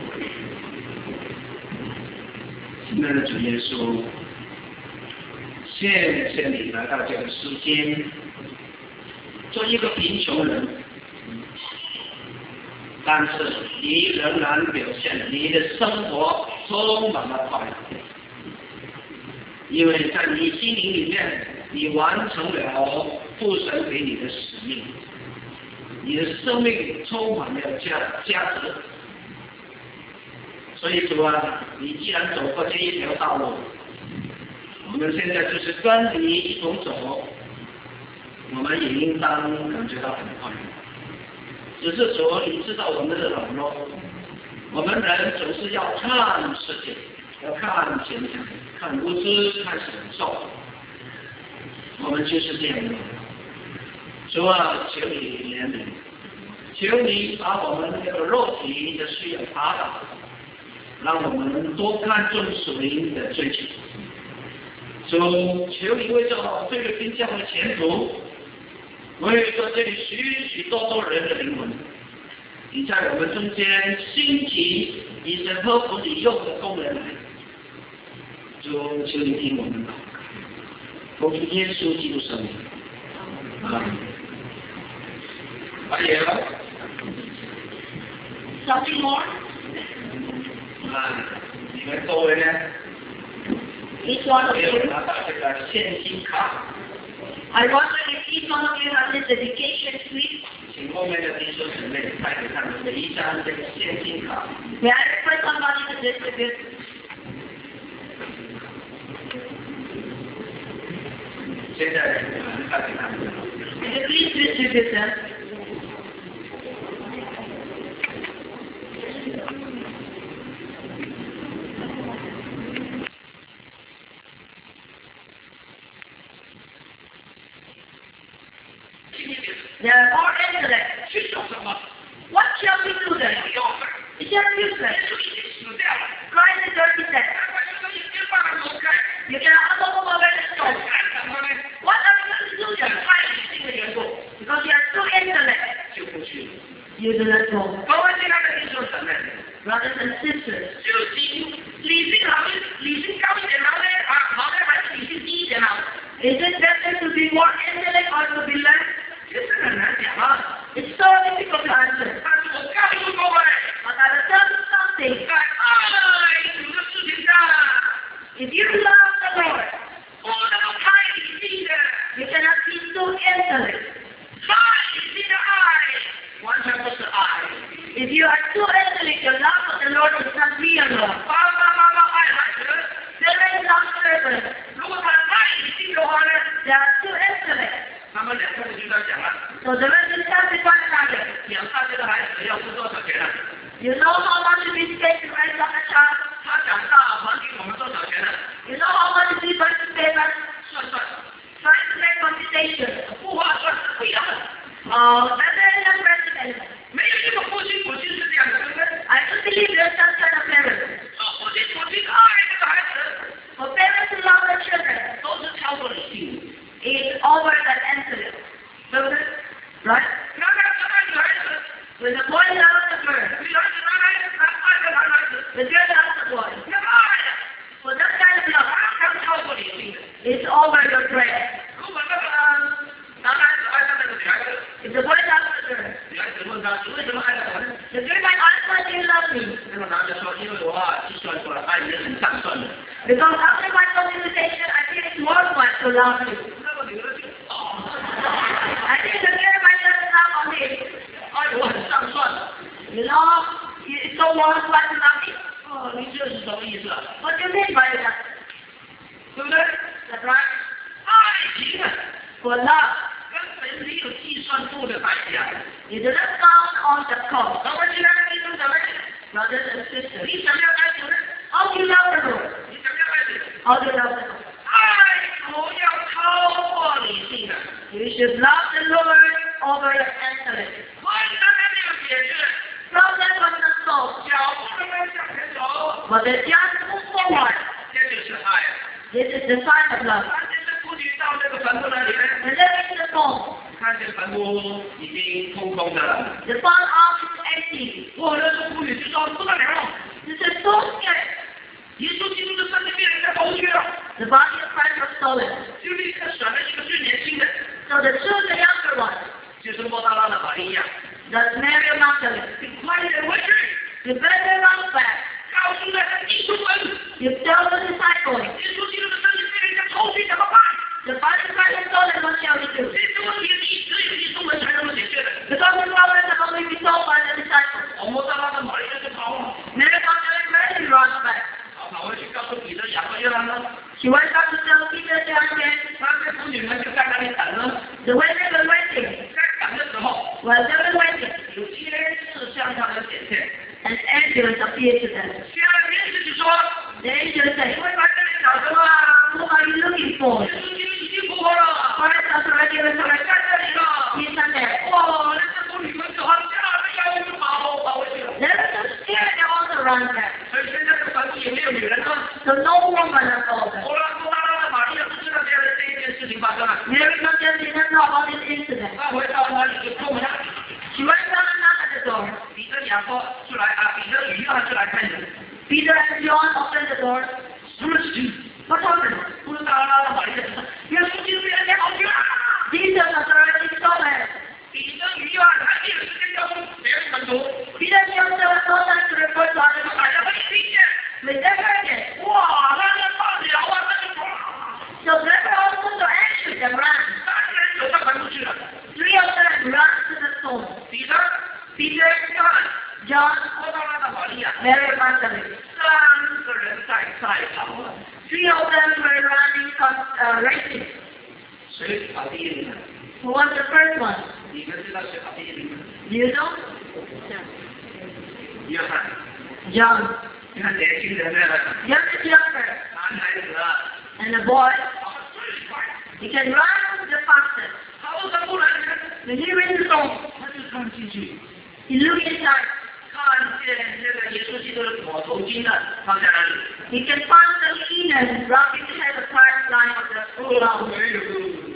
亲爱的主耶稣， 谢谢你来到这个世间，做一个贫穷人，但是你仍然表现你的生活充满了快乐，因为在你心灵里面，你完成了父神给你的使命，你的生命充满了价值。所以主啊，你既然走过这一条道路，我们现在就是跟你一同走，我们也应当感觉到很快乐。只是主，你知道我们的软弱，我们人总是要看世界，要看前程，看物质，看享受，我们就是这样的。主啊，求你怜悯，求你把我们这个肉体的需要打倒，让我们多看重属灵的追求。主，求你为着菲律宾教会前途，为着这里许许多多人的灵魂，你在我们中间兴起以神和服你用的工人来。主，求你听我们祷告，奉耶稣基督圣名。还有 Something more? 你们各位呢？ Each one of 没有 you. 拿到这个现金卡， I wonder if each one of you has this dedication slip. 请后面的弟兄姊妹带给他们每一张这个现金卡。 May I request somebody to distribute? 现在带给他们。 Will you please distribute them? There are more intellect. 去做什么？ What shall we do then? 不要问， It shall be useless. 耶稣已经死掉了。 Christ is already dead. 难怪这个已经把它挪开。 You cannot move away the 干 stone. 什么呢？ What are you going to do 讲 then? 太理性的缘故， Because you are too intellect. 就不去了。 You do not go. 各位亲爱的弟兄姊妹， Brothers and sisters, 究竟理性好，理性高一点好呢？好呢，还是理性低一点好？ is it better to be more intellect or to be less? 其实很难讲啊。 It's so difficult to answer. 但是我告诉各位， But I will tell you something. 在爱主的事情上， If you love the Lord, 不能太理性的， you cannot be too intellect. 太理性的爱，完全不是爱。 If you are too intellect, your love for the Lord is not real love. 爸爸妈妈爱孩子， Parents love servants. 如果他太理性的话呢， They are too intellect. 他们两个人就在讲了， So the rest is helping one another. 养大这个孩子要付多少钱啊？ You know how much we spend to raise up a child? 他长大还给我们多少钱呢？ You know how much we going to pay us? 算算， Trying to make computation. 不划算是不一样的。 Better than president. 没有一个父亲母亲是这样的，对不对？ I don't believe there's some kind of parents. 父亲母亲爱这个孩子， For parents to love their children 都是超过理性的。 is over than intellect. 对不对？ Right? 男孩子爱女孩子， When the boy loves the girl, 女孩子爱个男孩子， the girl loves the boy. 那个爱呀， For that kind of love 他是超过理性的。 is over your brain. 如果那个男孩子爱上那个女孩子， If the boy loves the girl, 女孩子问他你为什么爱我呢？ the girl might ask, why do you love me? 那个男的说，因为我计算过了，爱你很上算的。 Because after my communication, I think it's worthwhile to love you. 那个女的就 I think the girl might just love on me. 爱我很上算。 You know, it's so worthwhile to love me. 哦，你这是什么意思啊？ What do you mean by that? 对不对？ That's right. 爱情啊， For love, 根本没有计算过的代价。 you do not count on the cost. 各位亲爱的弟兄姊妹， Brothers and sisters, 你怎么样爱主呢？ how do you love the Lord? 你怎么样爱主？ How do you love the Lord? 爱主要超过理性的。 You should love the Lord over your intellect. 问题还没有解决， Problem was not solved, 脚步还没有向前走， but the just move forward. 这就是爱。 This is the sign of love. 看见这妇女到这个坟墓那里呢， And then into the tomb. 看见坟墓已经空空的了。 The farmhouse is empty. 我那个妇女就说不得了， This is so scary. 耶稣基督的身体被人家偷去了。 The body of Christ was stolen. 就立刻选了一个最年轻的， So they chose the younger one, 就是莫大拉的玛利亚， that's Mary of Magdalene. 你快点回去， You better run back. 告诉那个弟兄们， You tell the disciples, 耶稣基督的身体被人家偷去怎么办？ the body of Christ was stolen, what shall we do? 这个问题只有弟兄们才能够解决的。 Because the problem can only be solved by the disciples. 莫大拉的玛利亚就跑了， Mary of Magdalene readily runs back. 跑回去告诉彼得、雅各、约翰呢， She went back to tell Peter, John, James. 那些妇女们就在那里等呢， The women were waiting. 在等的时候， While they were waiting, 有天使向他们显现， an angel appeared to them. 第二天使就说， The angel said, 你们来这里找什么？ Who are you looking for? 耶稣基督已经复活了， Christ has already 在 resurrected. 这里了。 He's not there. 哇，那些妇女们就好像要我们跑回去了。 They were so scared they also ran back. 所以现在的坟墓也没有女人了。 So no woman has told them. 后来莫大拉的玛利亚不知道这一件事情发生了， Mary Magdalene didn't know about this incident. 她回到那里就敲门， She went down and knocked at the door. 彼得、雅各出来啊，彼得与约翰出来开门。 Peter and John opened the door. 什么事情？ What happened? 莫大拉的玛利亚说：“耶稣基督被人家跑去了。” Jesus has already stolen. 彼得与约翰还没有时间交通别人门徒， Peter and John there was no time to report to other 大家 disciples. 可以听见， When they heard it, 哇，那个大鸟啊，那就跑， so they were also so anxious and ran. 3个人走到坟墓去了。 Three of them ran to the stone. 彼得、 Peter, 约翰、 John, 莫大拉的玛利亚， Mary Magdalene. 3个人在跑了。 Three of them were running racing. 谁跑第一名？ Who was the first one? 你们知道谁跑第一名吗？ Do you know? 约翰， John. 你看年轻人呢， John is younger. 男孩子啊， And the boy, 跑得最快， he can run the fastest. 跑到不能， When he reached the stone, 他就看进去， he looked inside. 看见这个耶稣基督的裹头巾呢放在那里。 He can find the linen wrapped in the head of Christ lying on the ground. 没有，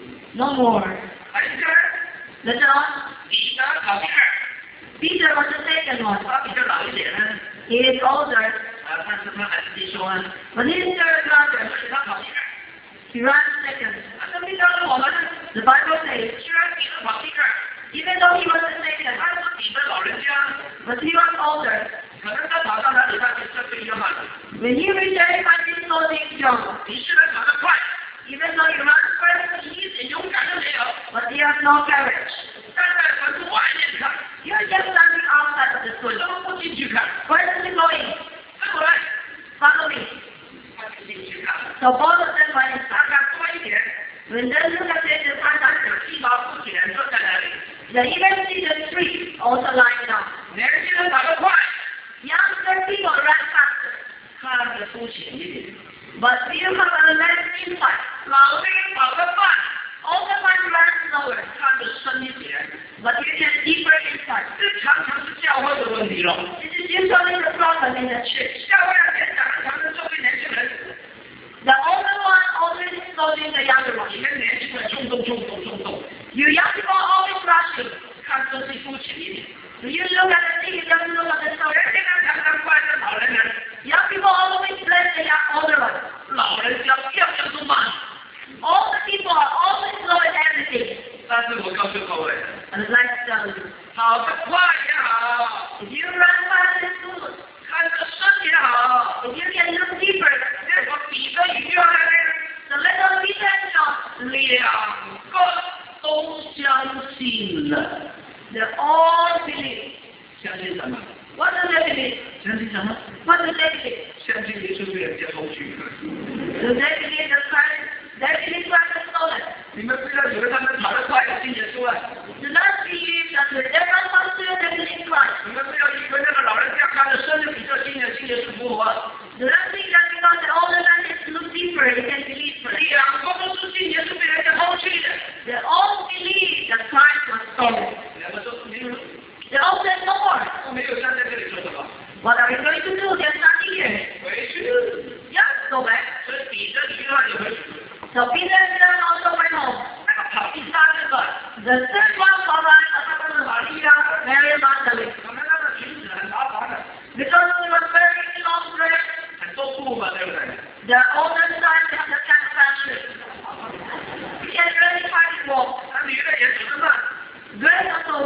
No more. 还是这儿， Later on, 彼得跑第二， Peter was the second one. 他比较老一点呢， He is older, 但是他还是弟兄啊， but he is third brother. 所以他跑第二。 He ran second. 那没告诉我们呢， The Bible says, 虽然彼得跑第二， even though he was the second, 但是彼得老人家， but he was older. 可能他跑到哪里，他就这对约翰了。 When he reached there, he found his soul in John. 你虽然跑得快， Even though he runs first, 你一点勇敢都没有， but he has no courage. 站在坟墓外面看， You're just standing outside of the 为 school. 什么不进去看？ Where is he going? 跟我来， Follow me. 他就进去看， So both of them went inside. 他看多一点， When they look at it, they find 他 out 有鸡毛不卷坐在那里。 they even see the tree also lying down. 年轻人跑得快， Younger people run faster, 看着肤浅一点； but you have a less insight. 老的人跑得慢， Older one runs slower, 看着深一点。 but you get deeper insight. 这常常是教会的问题了。 This is usually the problem in the church. 教会的年长人常常作为年轻人， The older one always scolding the younger one. 你们年轻人冲动。 You young people always rushing. 看东西肤浅一点。 Do you look at the thing, you don't look at the 年 story? 轻人常常怪这老人， Young people always blame the older one. 老人家样样都慢。 All the people are always slow in everything. 但是我告诉各位， And I'd like to tell you, 跑得快也好， if you run fast, it's good. 看得深也好， If you can look deeper, 结果彼得与约翰呢， so let us be intentional. 两个都相信了。 They all believe. 相信什么？ What do they believe? 相信什么？ What do they believe? 相信耶稣被人家偷去。 Do they believe that Christ? They believe Christ has stolen. 你们不要以为他们跑得快就信耶稣啊！ Do not believe that when they run faster, they believe Christ. 你们不要以为那个老人家看着深就比较信耶稣复活。 Do not think that because the older man is look deeper, he can believe Christ. 两个都是信耶稣被人家偷去的。 They all believe that Christ was stolen. 两个都没有， They all said no more. 都没有站在这里说什么。 What are we going to do? They're standing here. 回去。 Yes, go back. 所以彼得与约翰也回去。 So Peter and John also went home. 那个跑第三个， The third one followed 他们玛利亚， Mary Magdalene. 我们那个裙子很麻烦的， Because it was very long dress, 很多布嘛，对不对？ the older son had the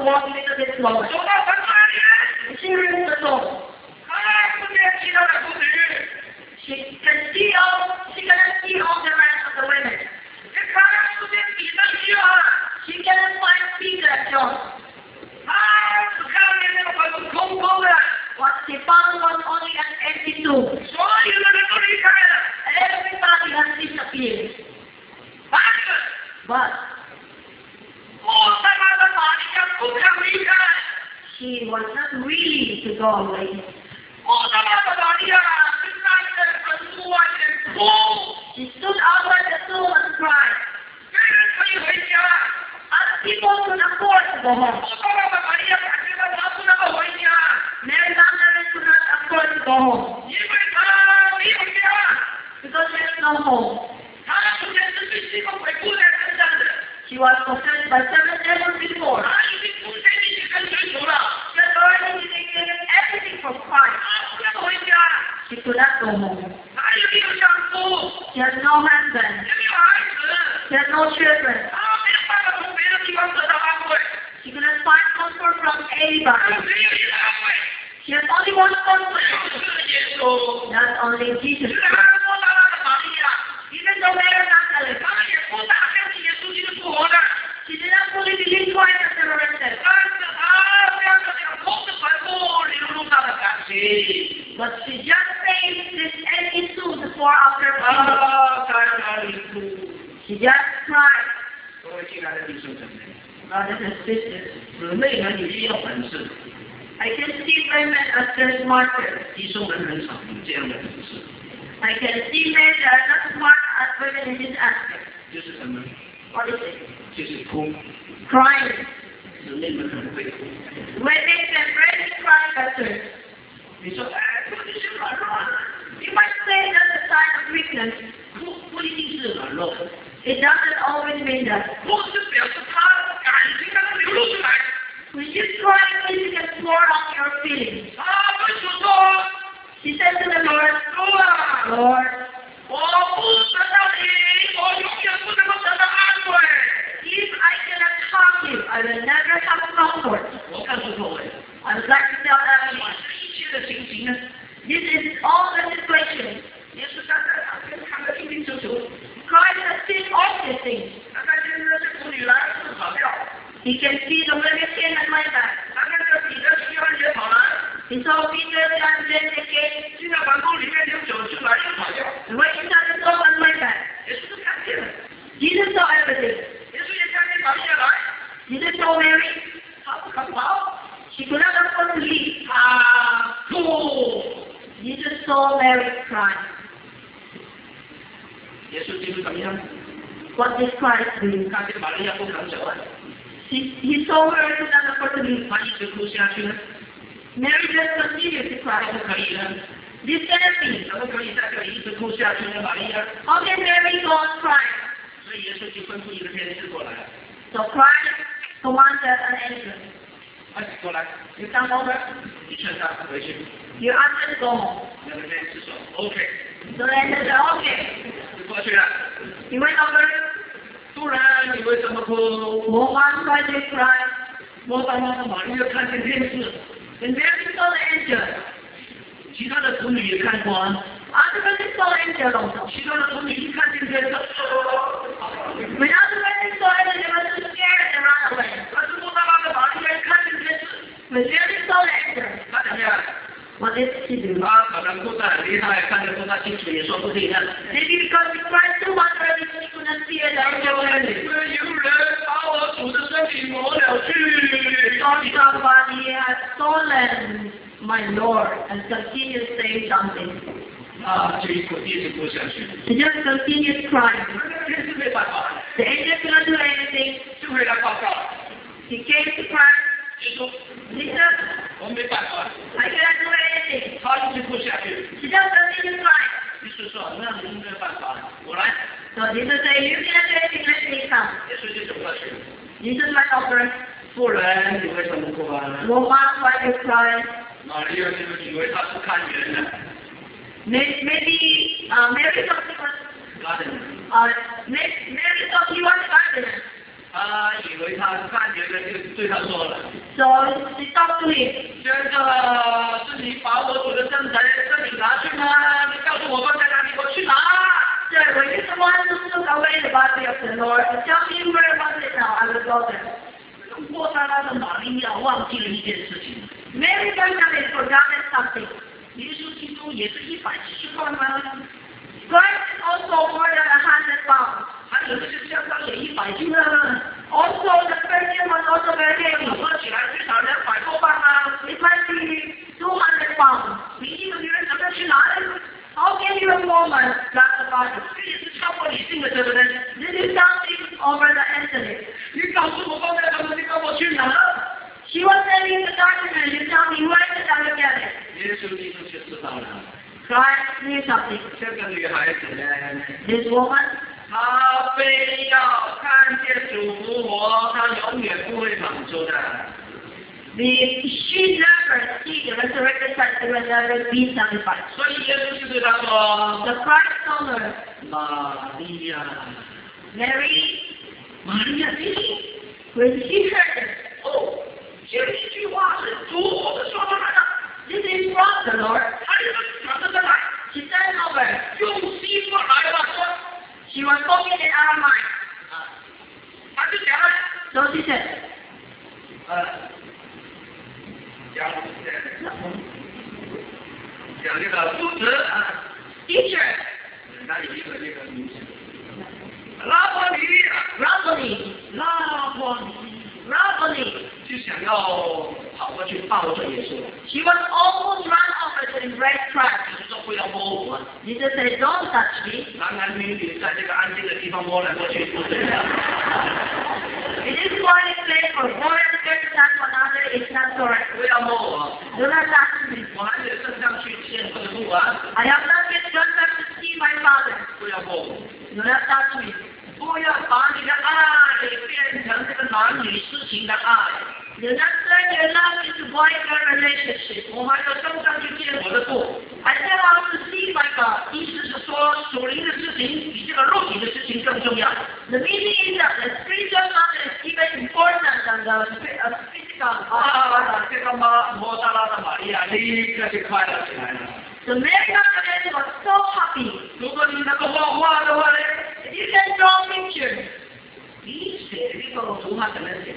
walk a little bit slower. 走到坟场里， She reached the door. 不见其他的妇女， She cannot see all the rest of the women. 也看不见彼得与约翰， She cannot find Peter and John. 只看见那个坟是空空的， What she found was only an empty tomb. 所有的人都离开了， Everybody has disappeared. 但是 But 莫大妈的玛利亚不肯离开， she was not willing to go away. 莫大妈的玛利亚就站在坟墓外面哭， She stood outside the tomb and cried. 没人可以回家。 Other people could afford to go home. 莫大妈的玛利亚感觉到她不能够回家， Mary Magdalene could not afford to go home 因为她没有家， because there is no home. 她之前是被7个鬼附在身上的， She was possessed by 7 devils before. 她已经不愿意去跟随主了， She had already dedicated everything for Christ. 她不能回家， She could not go home. 她也没有丈夫， She had no husband. 也没有孩子， She had no children. 她没有办法从别的地方得到安慰， She could not find comfort from 她 anybody. 只有一个安慰， She had only one comfort. 就是耶稣。 Not only Jesus 虽然 Christ. 莫大拉的玛利亚， Even though Mary Magdalene, 她也不大相信耶稣基督复活的， she did not fully believe Christ as resurrected. 但是她向着这个空的坟墓流露她的感情。 But she just faced this empty tomb to pour out her feelings. 在那里哭。 She just cried. 各位亲爱的弟兄姊妹， Brothers and sisters, 姊妹们也有本事， I can see women as very martyrs. 弟兄们很少有这样的本事， I can see men that are not smart as women in this aspect. 就是什么？ What is it? 就是哭。 Crying. 姊妹们很会哭。 Women can really cry better. 你说，哎，哭就是软弱， You might say that's a sign of weakness. 哭不一定是软弱， It doesn't always mean that. 哭是表示他感情刚刚流露出来。 When you cry, means you can pour out your feelings. 他对主说 She said to the Lord, 主啊， Lord, 我不得到你，我永远不能够得到安慰。 if I cannot talk you, I will never have comfort. 我告诉各位， I would like to tell 这 everyone, 一切的情形呢， this is all the situation. 也是站在旁边看得清清楚楚。 Christ has seen all these things. 他看见这些妇女来是跑掉， He can see the women in and my back. 他看这彼得约翰也跑来， He saw Peter and then they came. 进到坟墓里面有酒就来又跑掉， And when he saw the door on my back, 耶稣都看见了， Jesus saw everything. 耶稣也看见玛利亚来， Jesus saw Mary. 他不肯跑， She could not afford to leave. 他哭。 Jesus saw Mary crying. 耶稣基督怎么样？ What did Christ do? 看见玛利亚不肯走啊， He saw her and could not afford to leave. 他一直哭下去呢， Mary just continued to 他 cry. 不可以呢， This cannot be. 怎么可以在这里一直哭下去呢？玛利亚， How can Mary go on crying? 所以耶稣就吩咐一个天使过来， So Christ commanded an angel. 快过来， You come over. 你劝他回去。 You ask her to go home. 那个天使说 OK， So the angel said, okay. 就过去了。 He went over. 突然你为什么哭？ Woman, why did you cry? 莫大妈的玛利亚看见天使， When Mary saw the angel, 其他的妇女也看过啊， other women saw the angel also. 其他的妇女一看见天使， When other women saw it, they were too scared and ran away. 但是莫大妈的玛利亚一看见天使， When Mary saw the angel, 她怎么样？ what did she do? 她可能哭得很厉害，看得不大清楚，也说不定啊。 Maybe because she cried too much already, she couldn't see the angel clearly. 有人把我主的身体挪了去。 Thought somebody had stolen my Lord and continued saying something. 啊，就一直哭下去。 She just continued crying. 天使没办法， The angel could not do anything. 就回来报告， He came to Christ. 就说 He said, 我没办法， I cannot do anything. 他一直哭下去。 She just continued crying. 耶稣说：“那你没有办法，我来。” So Jesus said, you cannot do anything, let me come. 耶稣就走过去。 Jesus went over. 妇人，你为什么哭啊？ Woman, why you cry? 玛利亚就以为他是看园的， Maybe Mary thought he was, 家人， Mary thought he was a gardener. 他以为他是看觉的，就对他说了。 So she talked to him. 先生啊，是你把我主的身材跟你拿去吗？你告诉我放在哪里，我去拿。 Sir, were you the one who took away the body of the Lord? Tell me where was it now? I will go there. 莫大拉的玛利亚忘记了一件事情。 Mary Magdalene forgotten something. 耶稣基督也是170磅吗？ Christ is also more than 100 pounds. 还有这个香膏也100斤啊。 Also, the perfume was also very heavy. 喝起来最少200多磅啊。 It might be 200 pounds. 你一个女人怎么去拿呢？ How can you a woman grab the body? 这也是超过理性的，对不对？ This is something over the intellect. 你告诉我放在哪里，你告我去拿。 She was telling the document, you tell me where did I get it? 耶稣基督就知道了。 Christ knew something. 这个女孩子呢， This woman, 她非要看见主复活，她永远不会满足的。 she never see the resurrected Christ, she will never be satisfied. 所以耶稣就对她说 The Christ told her, 玛利亚， Mary, 玛利亚听。 when she heard it, 哦，这一句话是主我们说出来的。 this is from the Lord. 还有转着来， She said over. 用希伯来话说， She was talking in Aramaic. 他就讲了， So she said, 讲这个夫子啊， Teacher, 那有一个这个名字，拉伯尼， Rabboni, 拉伯尼。 Rabboni. 就想要跑过去抱着耶稣， She was almost run over to embrace Christ. 就说不要摸我。 Jesus said, don't touch me. 男男女女在这个安静的地方摸来摸去，不对的。 It is quiet place for one and to touch one another. It's not correct. 不要摸我， Do not touch me. 我还没有升上去见我的父啊！ I have not yet gone back to see my father. 不要摸我， Do not touch me. 不要把你的爱变成这个男女私情的爱。 Do not turn your love into boy-girl relationship. 我还要升上去见我的父。 I still want to see my God. 意思是说，属灵的事情比这个肉体的事情更重要。 The meaning is that the spiritual matter is even important than the physical. 这个摩大拉的玛利亚立刻就快乐起来了。 The Mary Magdalene was so happy. 如果你能够画画的话呢， If you can draw pictures, 你写这个图画怎么写？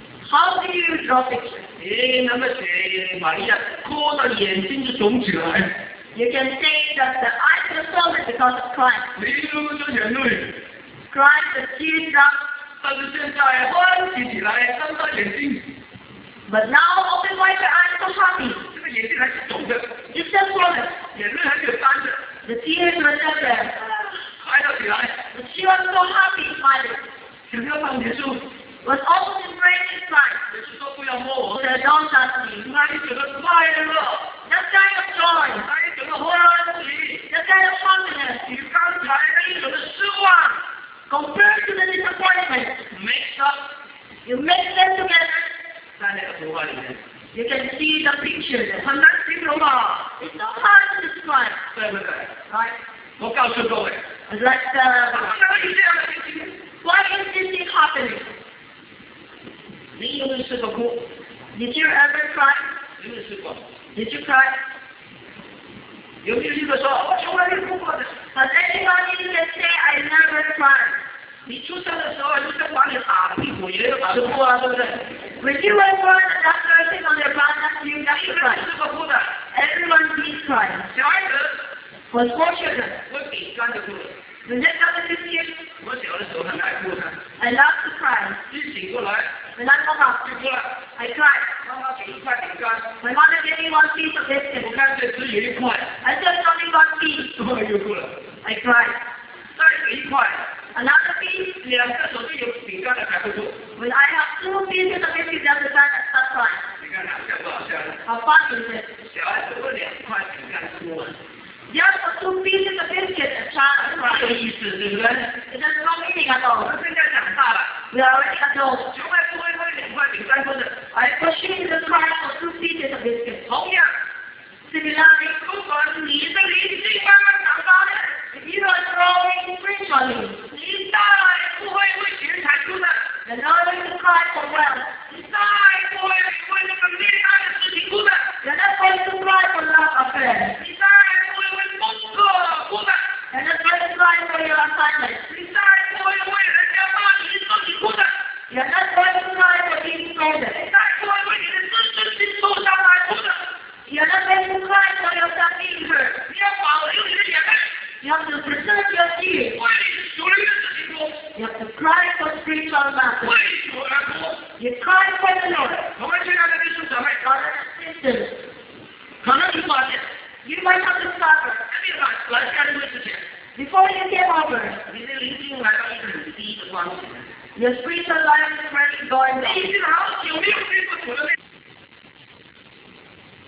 how do you draw pictures? 你能够写玛利亚哭的眼睛就肿起来， You can say that the eyes were swollen because of crying. 流着眼泪。 Crying, the tears drop. 但是现在欢喜起来，睁大眼睛， But now open wide your eyes so happy. 这个眼睛还是肿的， It's still swollen. 眼泪还没有干的， The tears were still there. 嗨了起来， But she was so happy smiling. 想要让耶稣， Was almost embracing Christ. 耶稣说不要摸我， Said, don't touch me. 那一整个快乐， That kind of joy, 那一整个欢喜， that kind of happiness, 与刚才那一种的失望 compared to the disappointment, mix up you mix them together, 在那个图画里面， you can see the picture there. 很难形容啊， It's so hard to describe, 对不对？ right? 我告诉各位， It's like, 哪有这样的事情？ why is this thing happening? 你有没有试过哭？ Did you ever cry? 有没有试过？ Did you cry? 有没有一个说我从来没哭过的？ Has anybody can say, I never cried? 你出生的时候，医生把你打屁股，也有打着哭啊，对不对？ When you were born, the doctor said on your back that you got to 是 cry. 个哭的。 Everyone did cry. 小孩子 Was 4 children. 会比干的哭的。 The next other 6 years, 我小的时候很爱哭的， I love to cry. 一醒过来 When I come up, 就哭了。 I cried. 妈妈给一块饼干， My mother gave me 1 piece of 我 biscuit. 看这只有一块， I just only 1 piece. 我又哭了。 I cried. 再给一块， Another piece, 2个手都有饼干的才会哭。 when I have 2 pieces of biscuit, that's the time I start crying. 你看好笑不好笑？ How fun is it? 小孩子为2块饼干哭了， Just for 2 pieces of biscuit, a child 没有 cries. 意思，对不对？ It has no meaning at 我 all. 们现在长大了， We are already adults. 从来不会为2块饼干哭的。 I pushing the cry for 2 pieces of biscuit. 同样， Similarly, 如果你的灵性慢慢长大了， if you are growing spiritually, 你当然不会为钱财哭的。 then now You're not going to cry for being scolded. 你再说因为你的自尊心受伤来哭的， You're not going to cry for yourself being hurt. 你要保留你的眼泪， You have to preserve your tears. 为属灵的事情中， You have to cry for spiritual 为 matters. 主而哭。 You cry for the Lord. 我们亲爱的弟兄姊妹， Brothers and sisters, 可能你发现， you might have discovered 你来教会之前， before you came over, 你的灵性来到一个很低的光景， your spiritual life is really going 你已 down. 经好久没有对付主了。